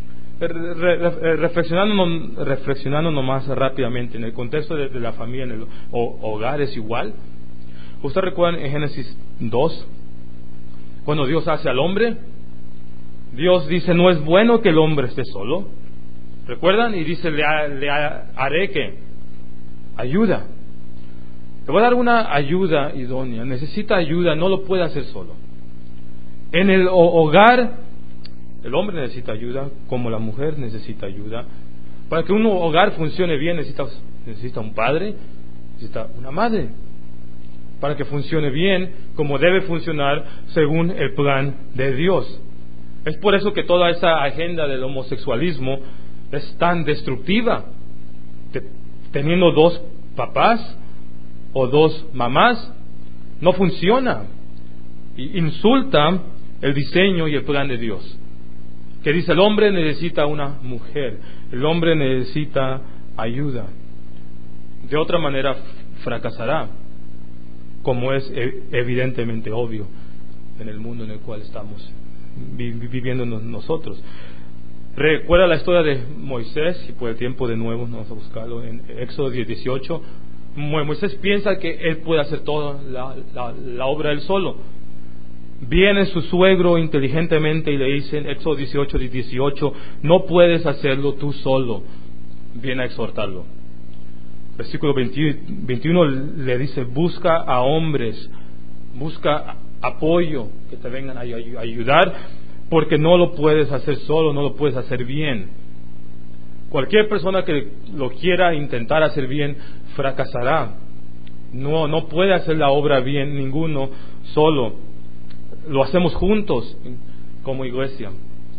reflexionando nomás rápidamente, en el contexto de la familia, en el hogar es igual. ¿Usted recuerda en Génesis 2? Cuando Dios hace al hombre, Dios dice, no es bueno que el hombre esté solo. ¿Recuerdan? Y dice, le haré que ayuda. Le voy a dar una ayuda idónea. Necesita ayuda, no lo puede hacer solo. En el hogar, el hombre necesita ayuda, como la mujer necesita ayuda. Para que un hogar funcione bien, necesita un padre, necesita una madre. Para que funcione bien, como debe funcionar según el plan de Dios. Es por eso que toda esa agenda del homosexualismo es tan destructiva. Teniendo 2 papás o 2 mamás, no funciona. Y insulta el diseño y el plan de Dios. Que dice, el hombre necesita una mujer, el hombre necesita ayuda. De otra manera fracasará, como es evidentemente obvio en el mundo en el cual estamos viviendo nosotros. Recuerda la historia de Moisés, y por el tiempo de nuevo vamos a buscarlo en Éxodo 18. Moisés piensa que él puede hacer toda la obra él solo. Viene su suegro inteligentemente y le dice en Éxodo 18, no puedes hacerlo tú solo. Viene a exhortarlo. Versículo 21 le dice, busca a hombres, busca apoyo que te vengan a ayudar, porque no lo puedes hacer solo, no lo puedes hacer bien. Cualquier persona que lo quiera intentar hacer bien fracasará. No puede hacer la obra bien ninguno solo. Lo hacemos juntos como iglesia.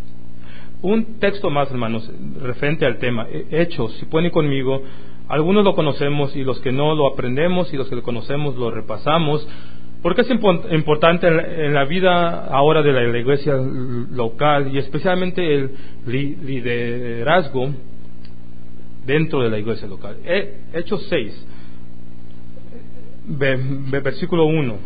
Un texto más, hermanos, referente al tema, Hechos. Si pueden ir conmigo, algunos lo conocemos y los que no lo aprendemos, y los que lo conocemos lo repasamos. Porque es importante en la vida ahora de la iglesia local, y especialmente el liderazgo dentro de la iglesia local. Hechos 6, versículo 1.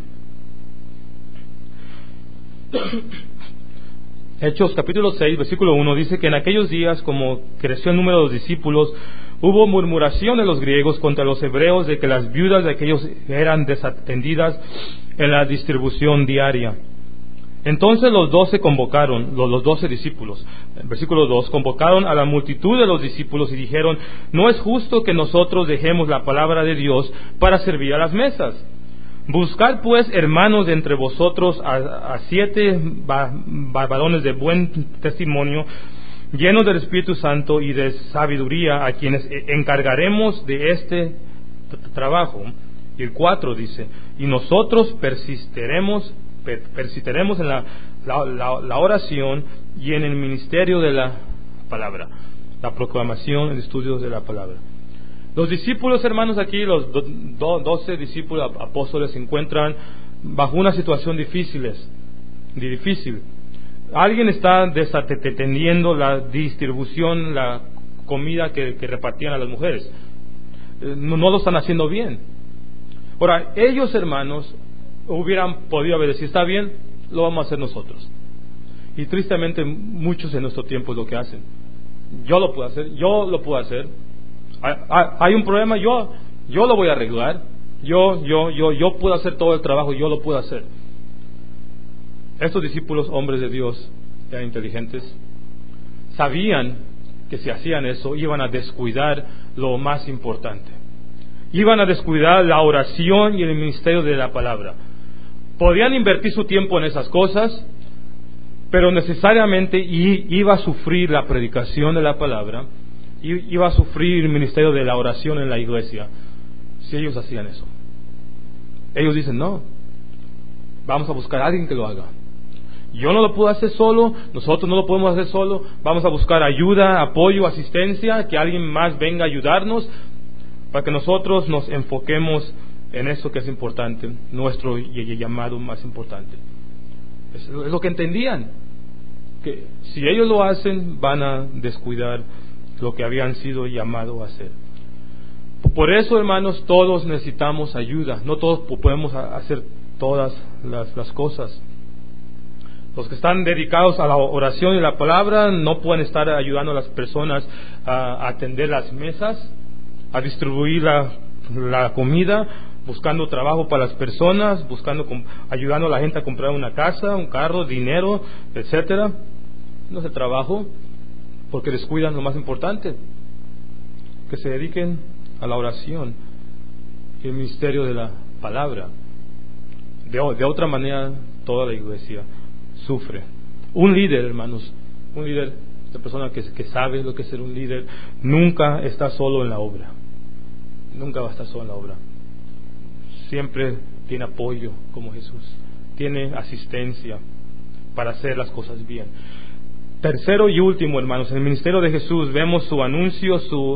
Hechos capítulo 6, versículo 1 dice que en aquellos días, como creció el número de los discípulos, hubo murmuración de los griegos contra los hebreos de que las viudas de aquellos eran desatendidas en la distribución diaria. Entonces los 12 convocaron, los 12 discípulos, versículo 2, convocaron a la multitud de los discípulos y dijeron, no es justo que nosotros dejemos la palabra de Dios para servir a las mesas. Buscad pues, hermanos, de entre vosotros a 7 varones de buen testimonio, llenos del Espíritu Santo y de sabiduría, a quienes encargaremos de este trabajo. Y el 4 dice, y nosotros persistiremos en la oración y en el ministerio de la palabra, la proclamación, el estudio de la palabra. Los discípulos, hermanos, aquí los 12 discípulos apóstoles se encuentran bajo una situación difícil. Alguien está desatendiendo la distribución, la comida que repartían a las mujeres. No lo están haciendo bien. Ahora, ellos, hermanos, hubieran podido haber dicho, está bien, lo vamos a hacer nosotros. Y tristemente muchos en nuestro tiempo es lo que hacen. Yo lo puedo hacer. Hay un problema, yo lo voy a arreglar. Yo puedo hacer todo el trabajo, yo lo puedo hacer. Estos discípulos, hombres de Dios, eran inteligentes, sabían que si hacían eso iban a descuidar lo más importante. Iban a descuidar la oración y el ministerio de la palabra. Podían invertir su tiempo en esas cosas, pero necesariamente iba a sufrir la predicación de la palabra, iba a sufrir el ministerio de la oración en la iglesia, si ellos hacían eso. Ellos dicen, no, vamos a buscar a alguien que lo haga. Yo no lo puedo hacer solo, nosotros no lo podemos hacer solo, vamos a buscar ayuda, apoyo, asistencia, que alguien más venga a ayudarnos, para que nosotros nos enfoquemos en eso que es importante, nuestro llamado más importante. Es lo que entendían, que si ellos lo hacen, van a descuidar lo que habían sido llamados a hacer. Por eso, hermanos, todos necesitamos ayuda, no todos podemos hacer todas las cosas. Los que están dedicados a la oración y la palabra no pueden estar ayudando a las personas a atender las mesas, a distribuir la comida, buscando trabajo para las personas, ayudando a la gente a comprar una casa, un carro, dinero, etcétera. No es el trabajo, porque descuidan lo más importante, que se dediquen a la oración y el ministerio de la palabra. De otra manera, toda la iglesia sufre. Un líder, hermanos, un líder, esta persona que sabe lo que es ser un líder, nunca está solo en la obra. Nunca va a estar solo en la obra. Siempre tiene apoyo como Jesús. Tiene asistencia para hacer las cosas bien. Tercero y último, hermanos, en el ministerio de Jesús vemos su anuncio,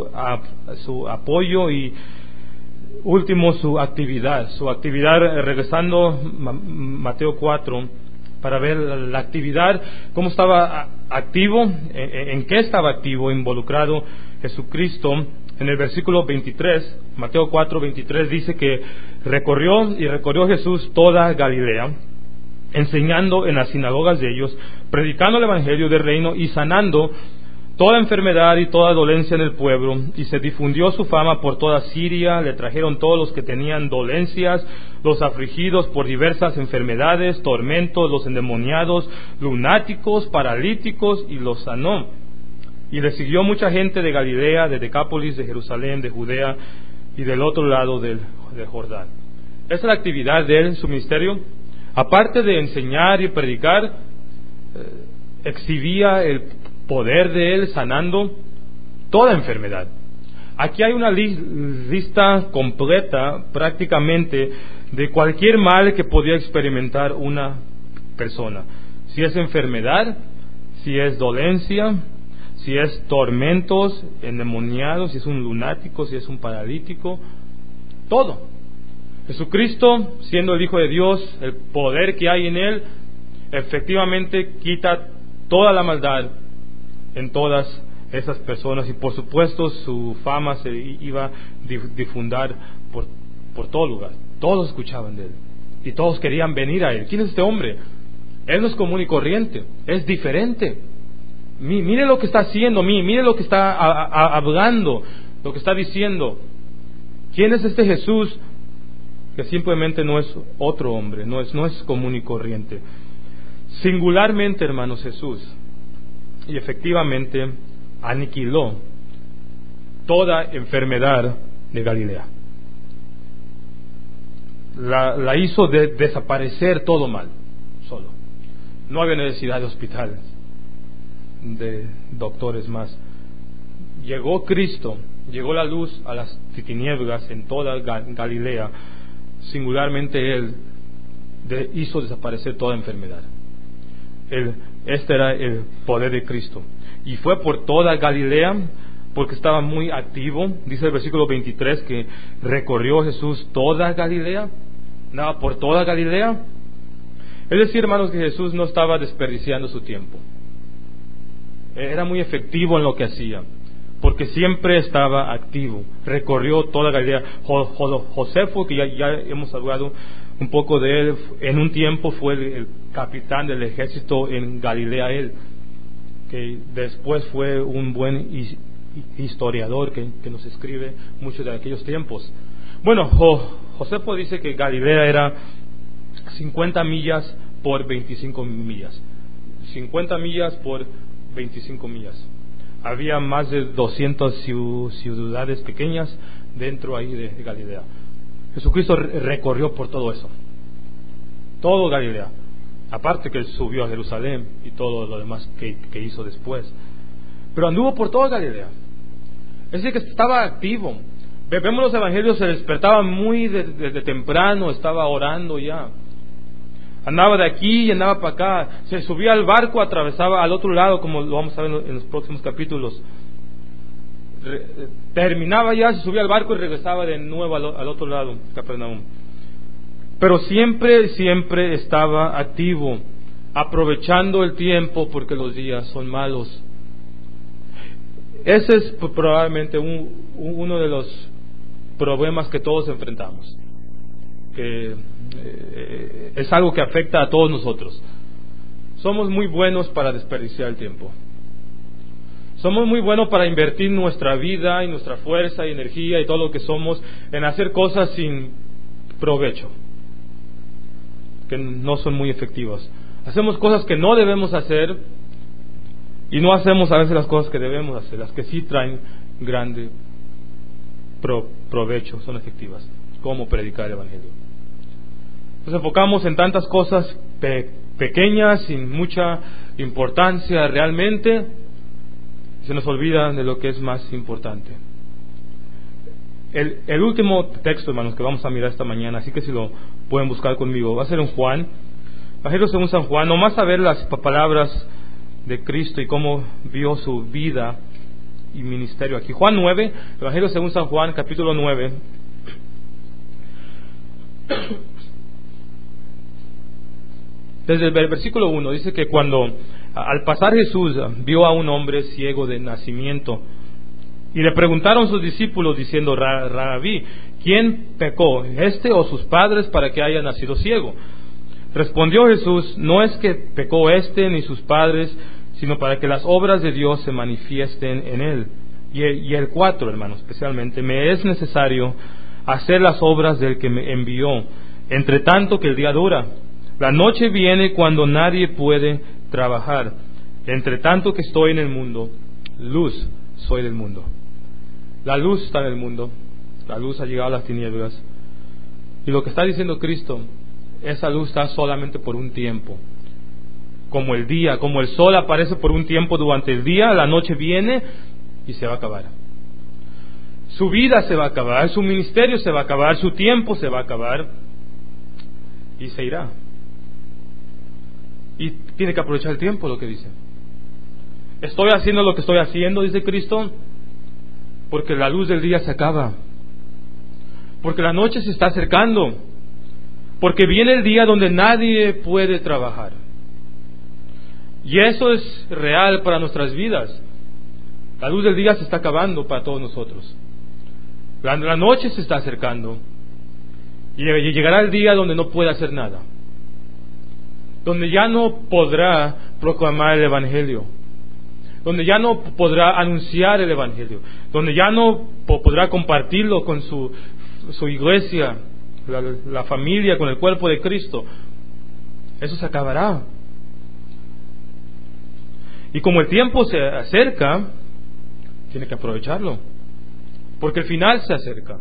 su apoyo y último su actividad. Su actividad, regresando Mateo 4, para ver la actividad, cómo estaba activo, en qué estaba activo, involucrado Jesucristo. En el versículo 23, Mateo 4, 23, dice que recorrió Jesús toda Galilea, enseñando en las sinagogas de ellos, predicando el evangelio del reino y sanando toda enfermedad y toda dolencia en el pueblo, y se difundió su fama por toda Siria. Le trajeron todos los que tenían dolencias, los afligidos por diversas enfermedades, tormentos, los endemoniados, lunáticos, paralíticos, y los sanó. Y le siguió mucha gente de Galilea, de Decápolis, de Jerusalén, de Judea y del otro lado del Jordán. Esa es la actividad de él, su ministerio. Aparte de enseñar y predicar, exhibía el poder de él sanando toda enfermedad. Aquí hay una lista completa prácticamente de cualquier mal que podía experimentar una persona. Si es enfermedad, si es dolencia, si es tormentos, endemoniados, si es un lunático, si es un paralítico, todo. Jesucristo, siendo el Hijo de Dios, el poder que hay en él, efectivamente quita toda la maldad en todas esas personas, y por supuesto su fama se iba a difundir por todo lugar. Todos escuchaban de él y todos querían venir a él. ¿Quién es este hombre? Él no es común y corriente, es diferente. Mire lo que está haciendo, mire lo que está hablando, lo que está diciendo. ¿Quién es este Jesús? Que simplemente no es otro hombre, no es común y corriente. Singularmente, hermanos, Jesús, y efectivamente aniquiló toda enfermedad de Galilea. La hizo desaparecer todo mal, solo. No había necesidad de hospitales, de doctores más. Llegó Cristo, llegó la luz a las tinieblas en toda Galilea. Singularmente él hizo desaparecer toda enfermedad. Este era el poder de Cristo, y fue por toda Galilea, porque estaba muy activo. Dice el versículo 23 que recorrió Jesús toda Galilea, andaba por toda Galilea. Es decir, hermanos, que Jesús no estaba desperdiciando su tiempo. Era muy efectivo en lo que hacía, porque siempre estaba activo. Recorrió toda Galilea. Josefo, que ya hemos hablado un poco de él, en un tiempo fue el capitán del ejército en Galilea, él, que después fue un buen historiador que nos escribe mucho de aquellos tiempos. Bueno, Josefo dice que Galilea era 50 millas por 25 millas. 50 millas por 25 millas. había más de 200 ciudades pequeñas dentro ahí de Galilea. Jesucristo recorrió por todo eso, todo Galilea, aparte que subió a Jerusalén y todo lo demás que hizo después, pero anduvo por toda Galilea. Es decir, que estaba activo. Vemos los evangelios, se despertaba muy desde temprano, estaba orando ya. Andaba de aquí y andaba para acá. Se subía al barco, atravesaba al otro lado, como lo vamos a ver en los próximos capítulos. Terminaba ya, se subía al barco y regresaba de nuevo al otro lado, Capernaum. Pero siempre estaba activo, aprovechando el tiempo porque los días son malos. Ese es probablemente uno de los problemas que todos enfrentamos, que es algo que afecta a todos nosotros. Somos muy buenos para desperdiciar el tiempo. Somos muy buenos para invertir nuestra vida y nuestra fuerza y energía y todo lo que somos en hacer cosas sin provecho, que no son muy efectivas. Hacemos cosas que no debemos hacer y no hacemos a veces las cosas que debemos hacer, las que sí traen grande provecho, son efectivas, como predicar el Evangelio. Nos enfocamos en tantas cosas pequeñas, sin mucha importancia realmente, y se nos olvida de lo que es más importante. El último texto, hermanos, que vamos a mirar esta mañana, así que si lo pueden buscar conmigo, va a ser en Juan, Evangelio según San Juan, nomás a ver las palabras de Cristo y cómo vio su vida y ministerio aquí. Juan 9, Evangelio según San Juan, capítulo 9. Desde el versículo 1 dice que cuando al pasar Jesús vio a un hombre ciego de nacimiento y le preguntaron sus discípulos diciendo: Rabí, ¿quién pecó, este o sus padres, para que haya nacido ciego? Respondió Jesús: no es que pecó este ni sus padres, sino para que las obras de Dios se manifiesten en él. Y el 4, hermanos, especialmente: me es necesario hacer las obras del que me envió, entre tanto que el día dura. La noche viene cuando nadie puede trabajar. Entre tanto que estoy en el mundo, luz soy del mundo. La luz está en el mundo, la luz ha llegado a las tinieblas. Y lo que está diciendo Cristo, esa luz está solamente por un tiempo. Como el día, como el sol aparece por un tiempo durante el día, la noche viene y se va a acabar. Su vida se va a acabar, su ministerio se va a acabar, su tiempo se va a acabar y se irá. Y tiene que aprovechar el tiempo, lo que dice. Estoy haciendo lo que estoy haciendo, dice Cristo, porque la luz del día se acaba, porque la noche se está acercando, porque viene el día donde nadie puede trabajar. Y eso es real para nuestras vidas. La luz del día se está acabando para todos nosotros. La noche se está acercando y llegará el día donde no pueda hacer nada, donde ya no podrá proclamar el Evangelio, donde ya no podrá anunciar el Evangelio, donde ya no podrá compartirlo con su iglesia, la familia, con el cuerpo de Cristo. Eso se acabará. Y como el tiempo se acerca, tiene que aprovecharlo, porque el final se acerca.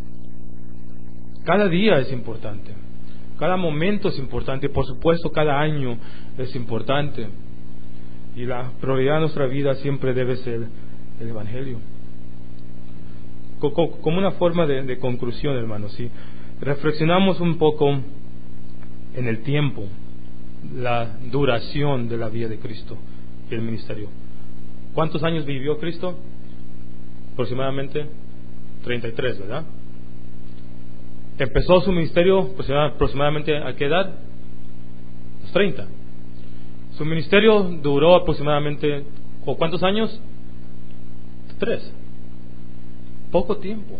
Cada día es importante, cada momento es importante, por supuesto cada año es importante, y la prioridad de nuestra vida siempre debe ser el Evangelio. Como una forma de conclusión, hermanos, si reflexionamos un poco en el tiempo, la duración de la vida de Cristo y el ministerio. ¿Cuántos años vivió Cristo? Aproximadamente 33, ¿verdad? Empezó su ministerio aproximadamente ¿a qué edad? Los 30. Su ministerio duró aproximadamente, ¿o cuántos años? 3. Poco tiempo.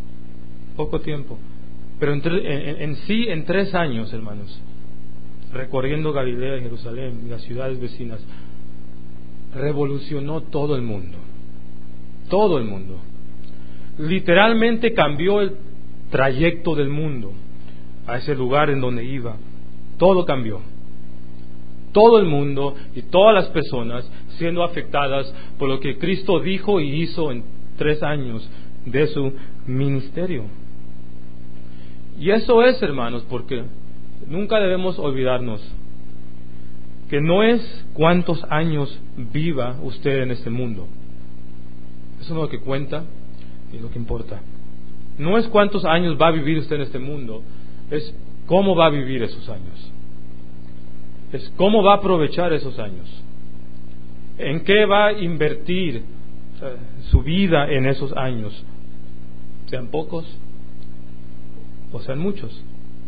Pero en 3 años, hermanos, recorriendo Galilea y Jerusalén y las ciudades vecinas, revolucionó todo el mundo. Todo el mundo. Literalmente cambió el trayecto del mundo a ese lugar en donde iba. Todo cambió. todo el mundo y todas las personas siendo afectadas por lo que Cristo dijo y hizo en 3 años de su ministerio. Y eso es, hermanos, porque nunca debemos olvidarnos que no es cuántos años viva usted en este mundo. Eso no es lo que cuenta y lo que importa. No es cuántos años va a vivir usted en este mundo, es cómo va a vivir esos años. Es cómo va a aprovechar esos años. En qué va a invertir su vida en esos años. Sean pocos o sean muchos.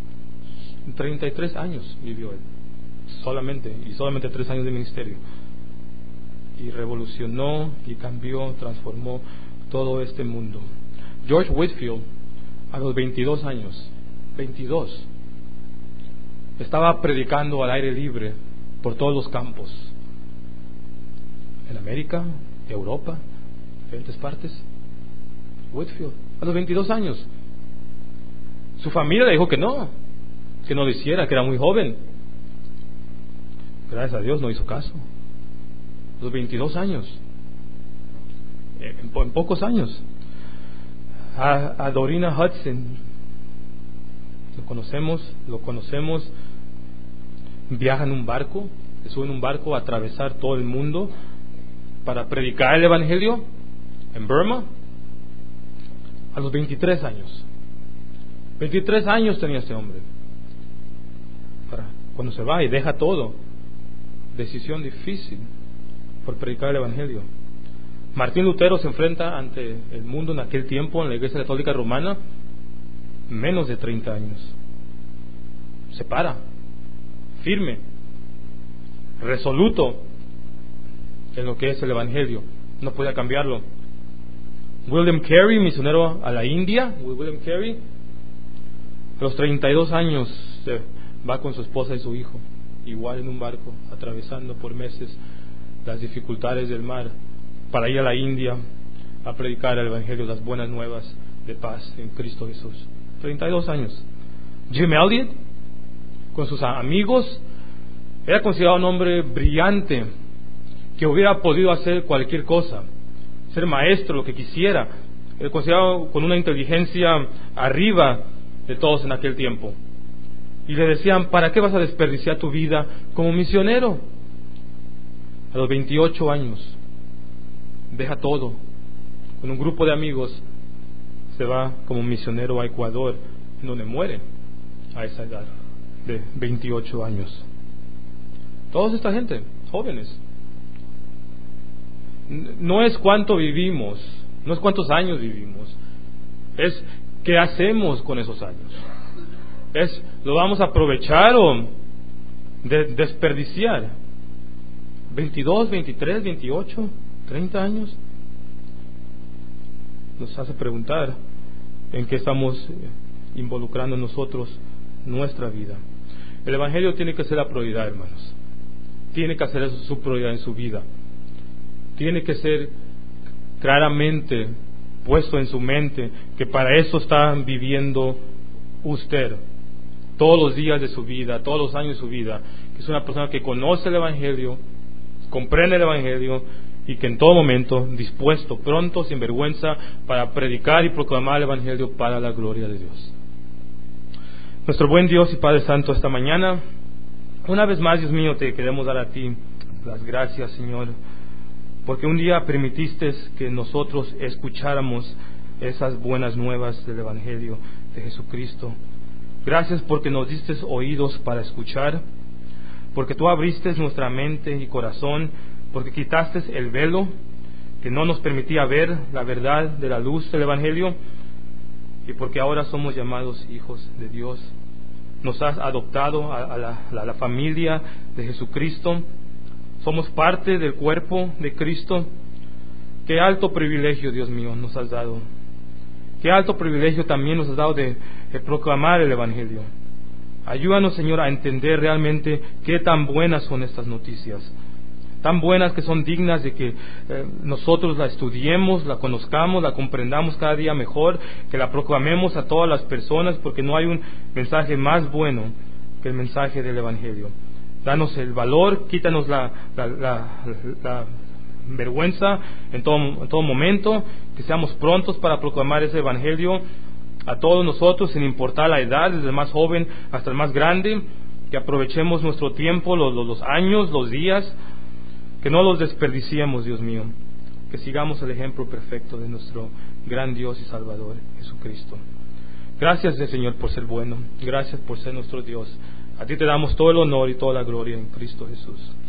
33 años vivió él. Solamente 3 años de ministerio. Y revolucionó y cambió, transformó todo este mundo. George Whitefield, a los 22 años, 22, estaba predicando al aire libre por todos los campos, en América, Europa, diferentes partes. Whitefield, a los 22 años. Su familia le dijo que no lo hiciera, que era muy joven. Gracias a Dios no hizo caso. A los 22 años, en pocos años. A Dorina Hudson, lo conocemos, viaja en un barco, se sube en un barco a atravesar todo el mundo para predicar el Evangelio en Burma, a los 23 años. 23 años tenía este hombre. Cuando se va y deja todo, decisión difícil por predicar el Evangelio. Martín Lutero se enfrenta ante el mundo en aquel tiempo en la Iglesia Católica Romana, menos de 30 años. Se para, firme, resoluto en lo que es el Evangelio. No podía cambiarlo. William Carey, misionero a la India, William Carey, a los 32 años va con su esposa y su hijo, igual en un barco, atravesando por meses las dificultades del mar, para ir a la India a predicar el Evangelio, las buenas nuevas de paz en Cristo Jesús. 32 años. Jim Elliot, con sus amigos, era considerado un hombre brillante, que hubiera podido hacer cualquier cosa, ser maestro, lo que quisiera. Era considerado con una inteligencia arriba de todos en aquel tiempo. Y le decían, ¿para qué vas a desperdiciar tu vida como misionero? A los 28 años, deja todo, con un grupo de amigos, se va como misionero a Ecuador, en donde muere a esa edad de 28 años. Toda esta gente, jóvenes. No es cuánto vivimos, no es cuántos años vivimos, es qué hacemos con esos años. Es, ¿lo vamos a aprovechar o desperdiciar? 22, 23, 28, 30 años. Nos hace preguntar en qué estamos involucrando nosotros nuestra vida. El Evangelio tiene que ser la prioridad, hermanos. Tiene que hacer eso su prioridad en su vida. Tiene que ser claramente puesto en su mente que para eso está viviendo usted todos los días de su vida, todos los años de su vida, que es una persona que conoce el Evangelio, comprende el Evangelio y que en todo momento dispuesto, pronto, sin vergüenza, para predicar y proclamar el Evangelio para la gloria de Dios. Nuestro buen Dios y Padre Santo, esta mañana, una vez más, Dios mío, te queremos dar a ti las gracias, Señor, porque un día permitiste que nosotros escucháramos esas buenas nuevas del Evangelio de Jesucristo. Gracias porque nos diste oídos para escuchar, porque tú abriste nuestra mente y corazón, porque quitaste el velo que no nos permitía ver la verdad de la luz del Evangelio, y porque ahora somos llamados hijos de Dios. Nos has adoptado a la familia de Jesucristo. Somos parte del cuerpo de Cristo. Qué alto privilegio, Dios mío, nos has dado. Qué alto privilegio también nos has dado de proclamar el Evangelio. Ayúdanos, Señor, a entender realmente qué tan buenas son estas noticias. Tan buenas que son dignas de que nosotros la estudiemos, la conozcamos, la comprendamos cada día mejor, que la proclamemos a todas las personas, porque no hay un mensaje más bueno que el mensaje del Evangelio. Danos el valor, quítanos la vergüenza en todo momento, que seamos prontos para proclamar ese evangelio a todos nosotros, sin importar la edad, desde el más joven hasta el más grande, que aprovechemos nuestro tiempo, los años, los días, que no los desperdiciemos, Dios mío, que sigamos el ejemplo perfecto de nuestro gran Dios y Salvador, Jesucristo. Gracias, Señor, por ser bueno, gracias por ser nuestro Dios. A ti te damos todo el honor y toda la gloria en Cristo Jesús.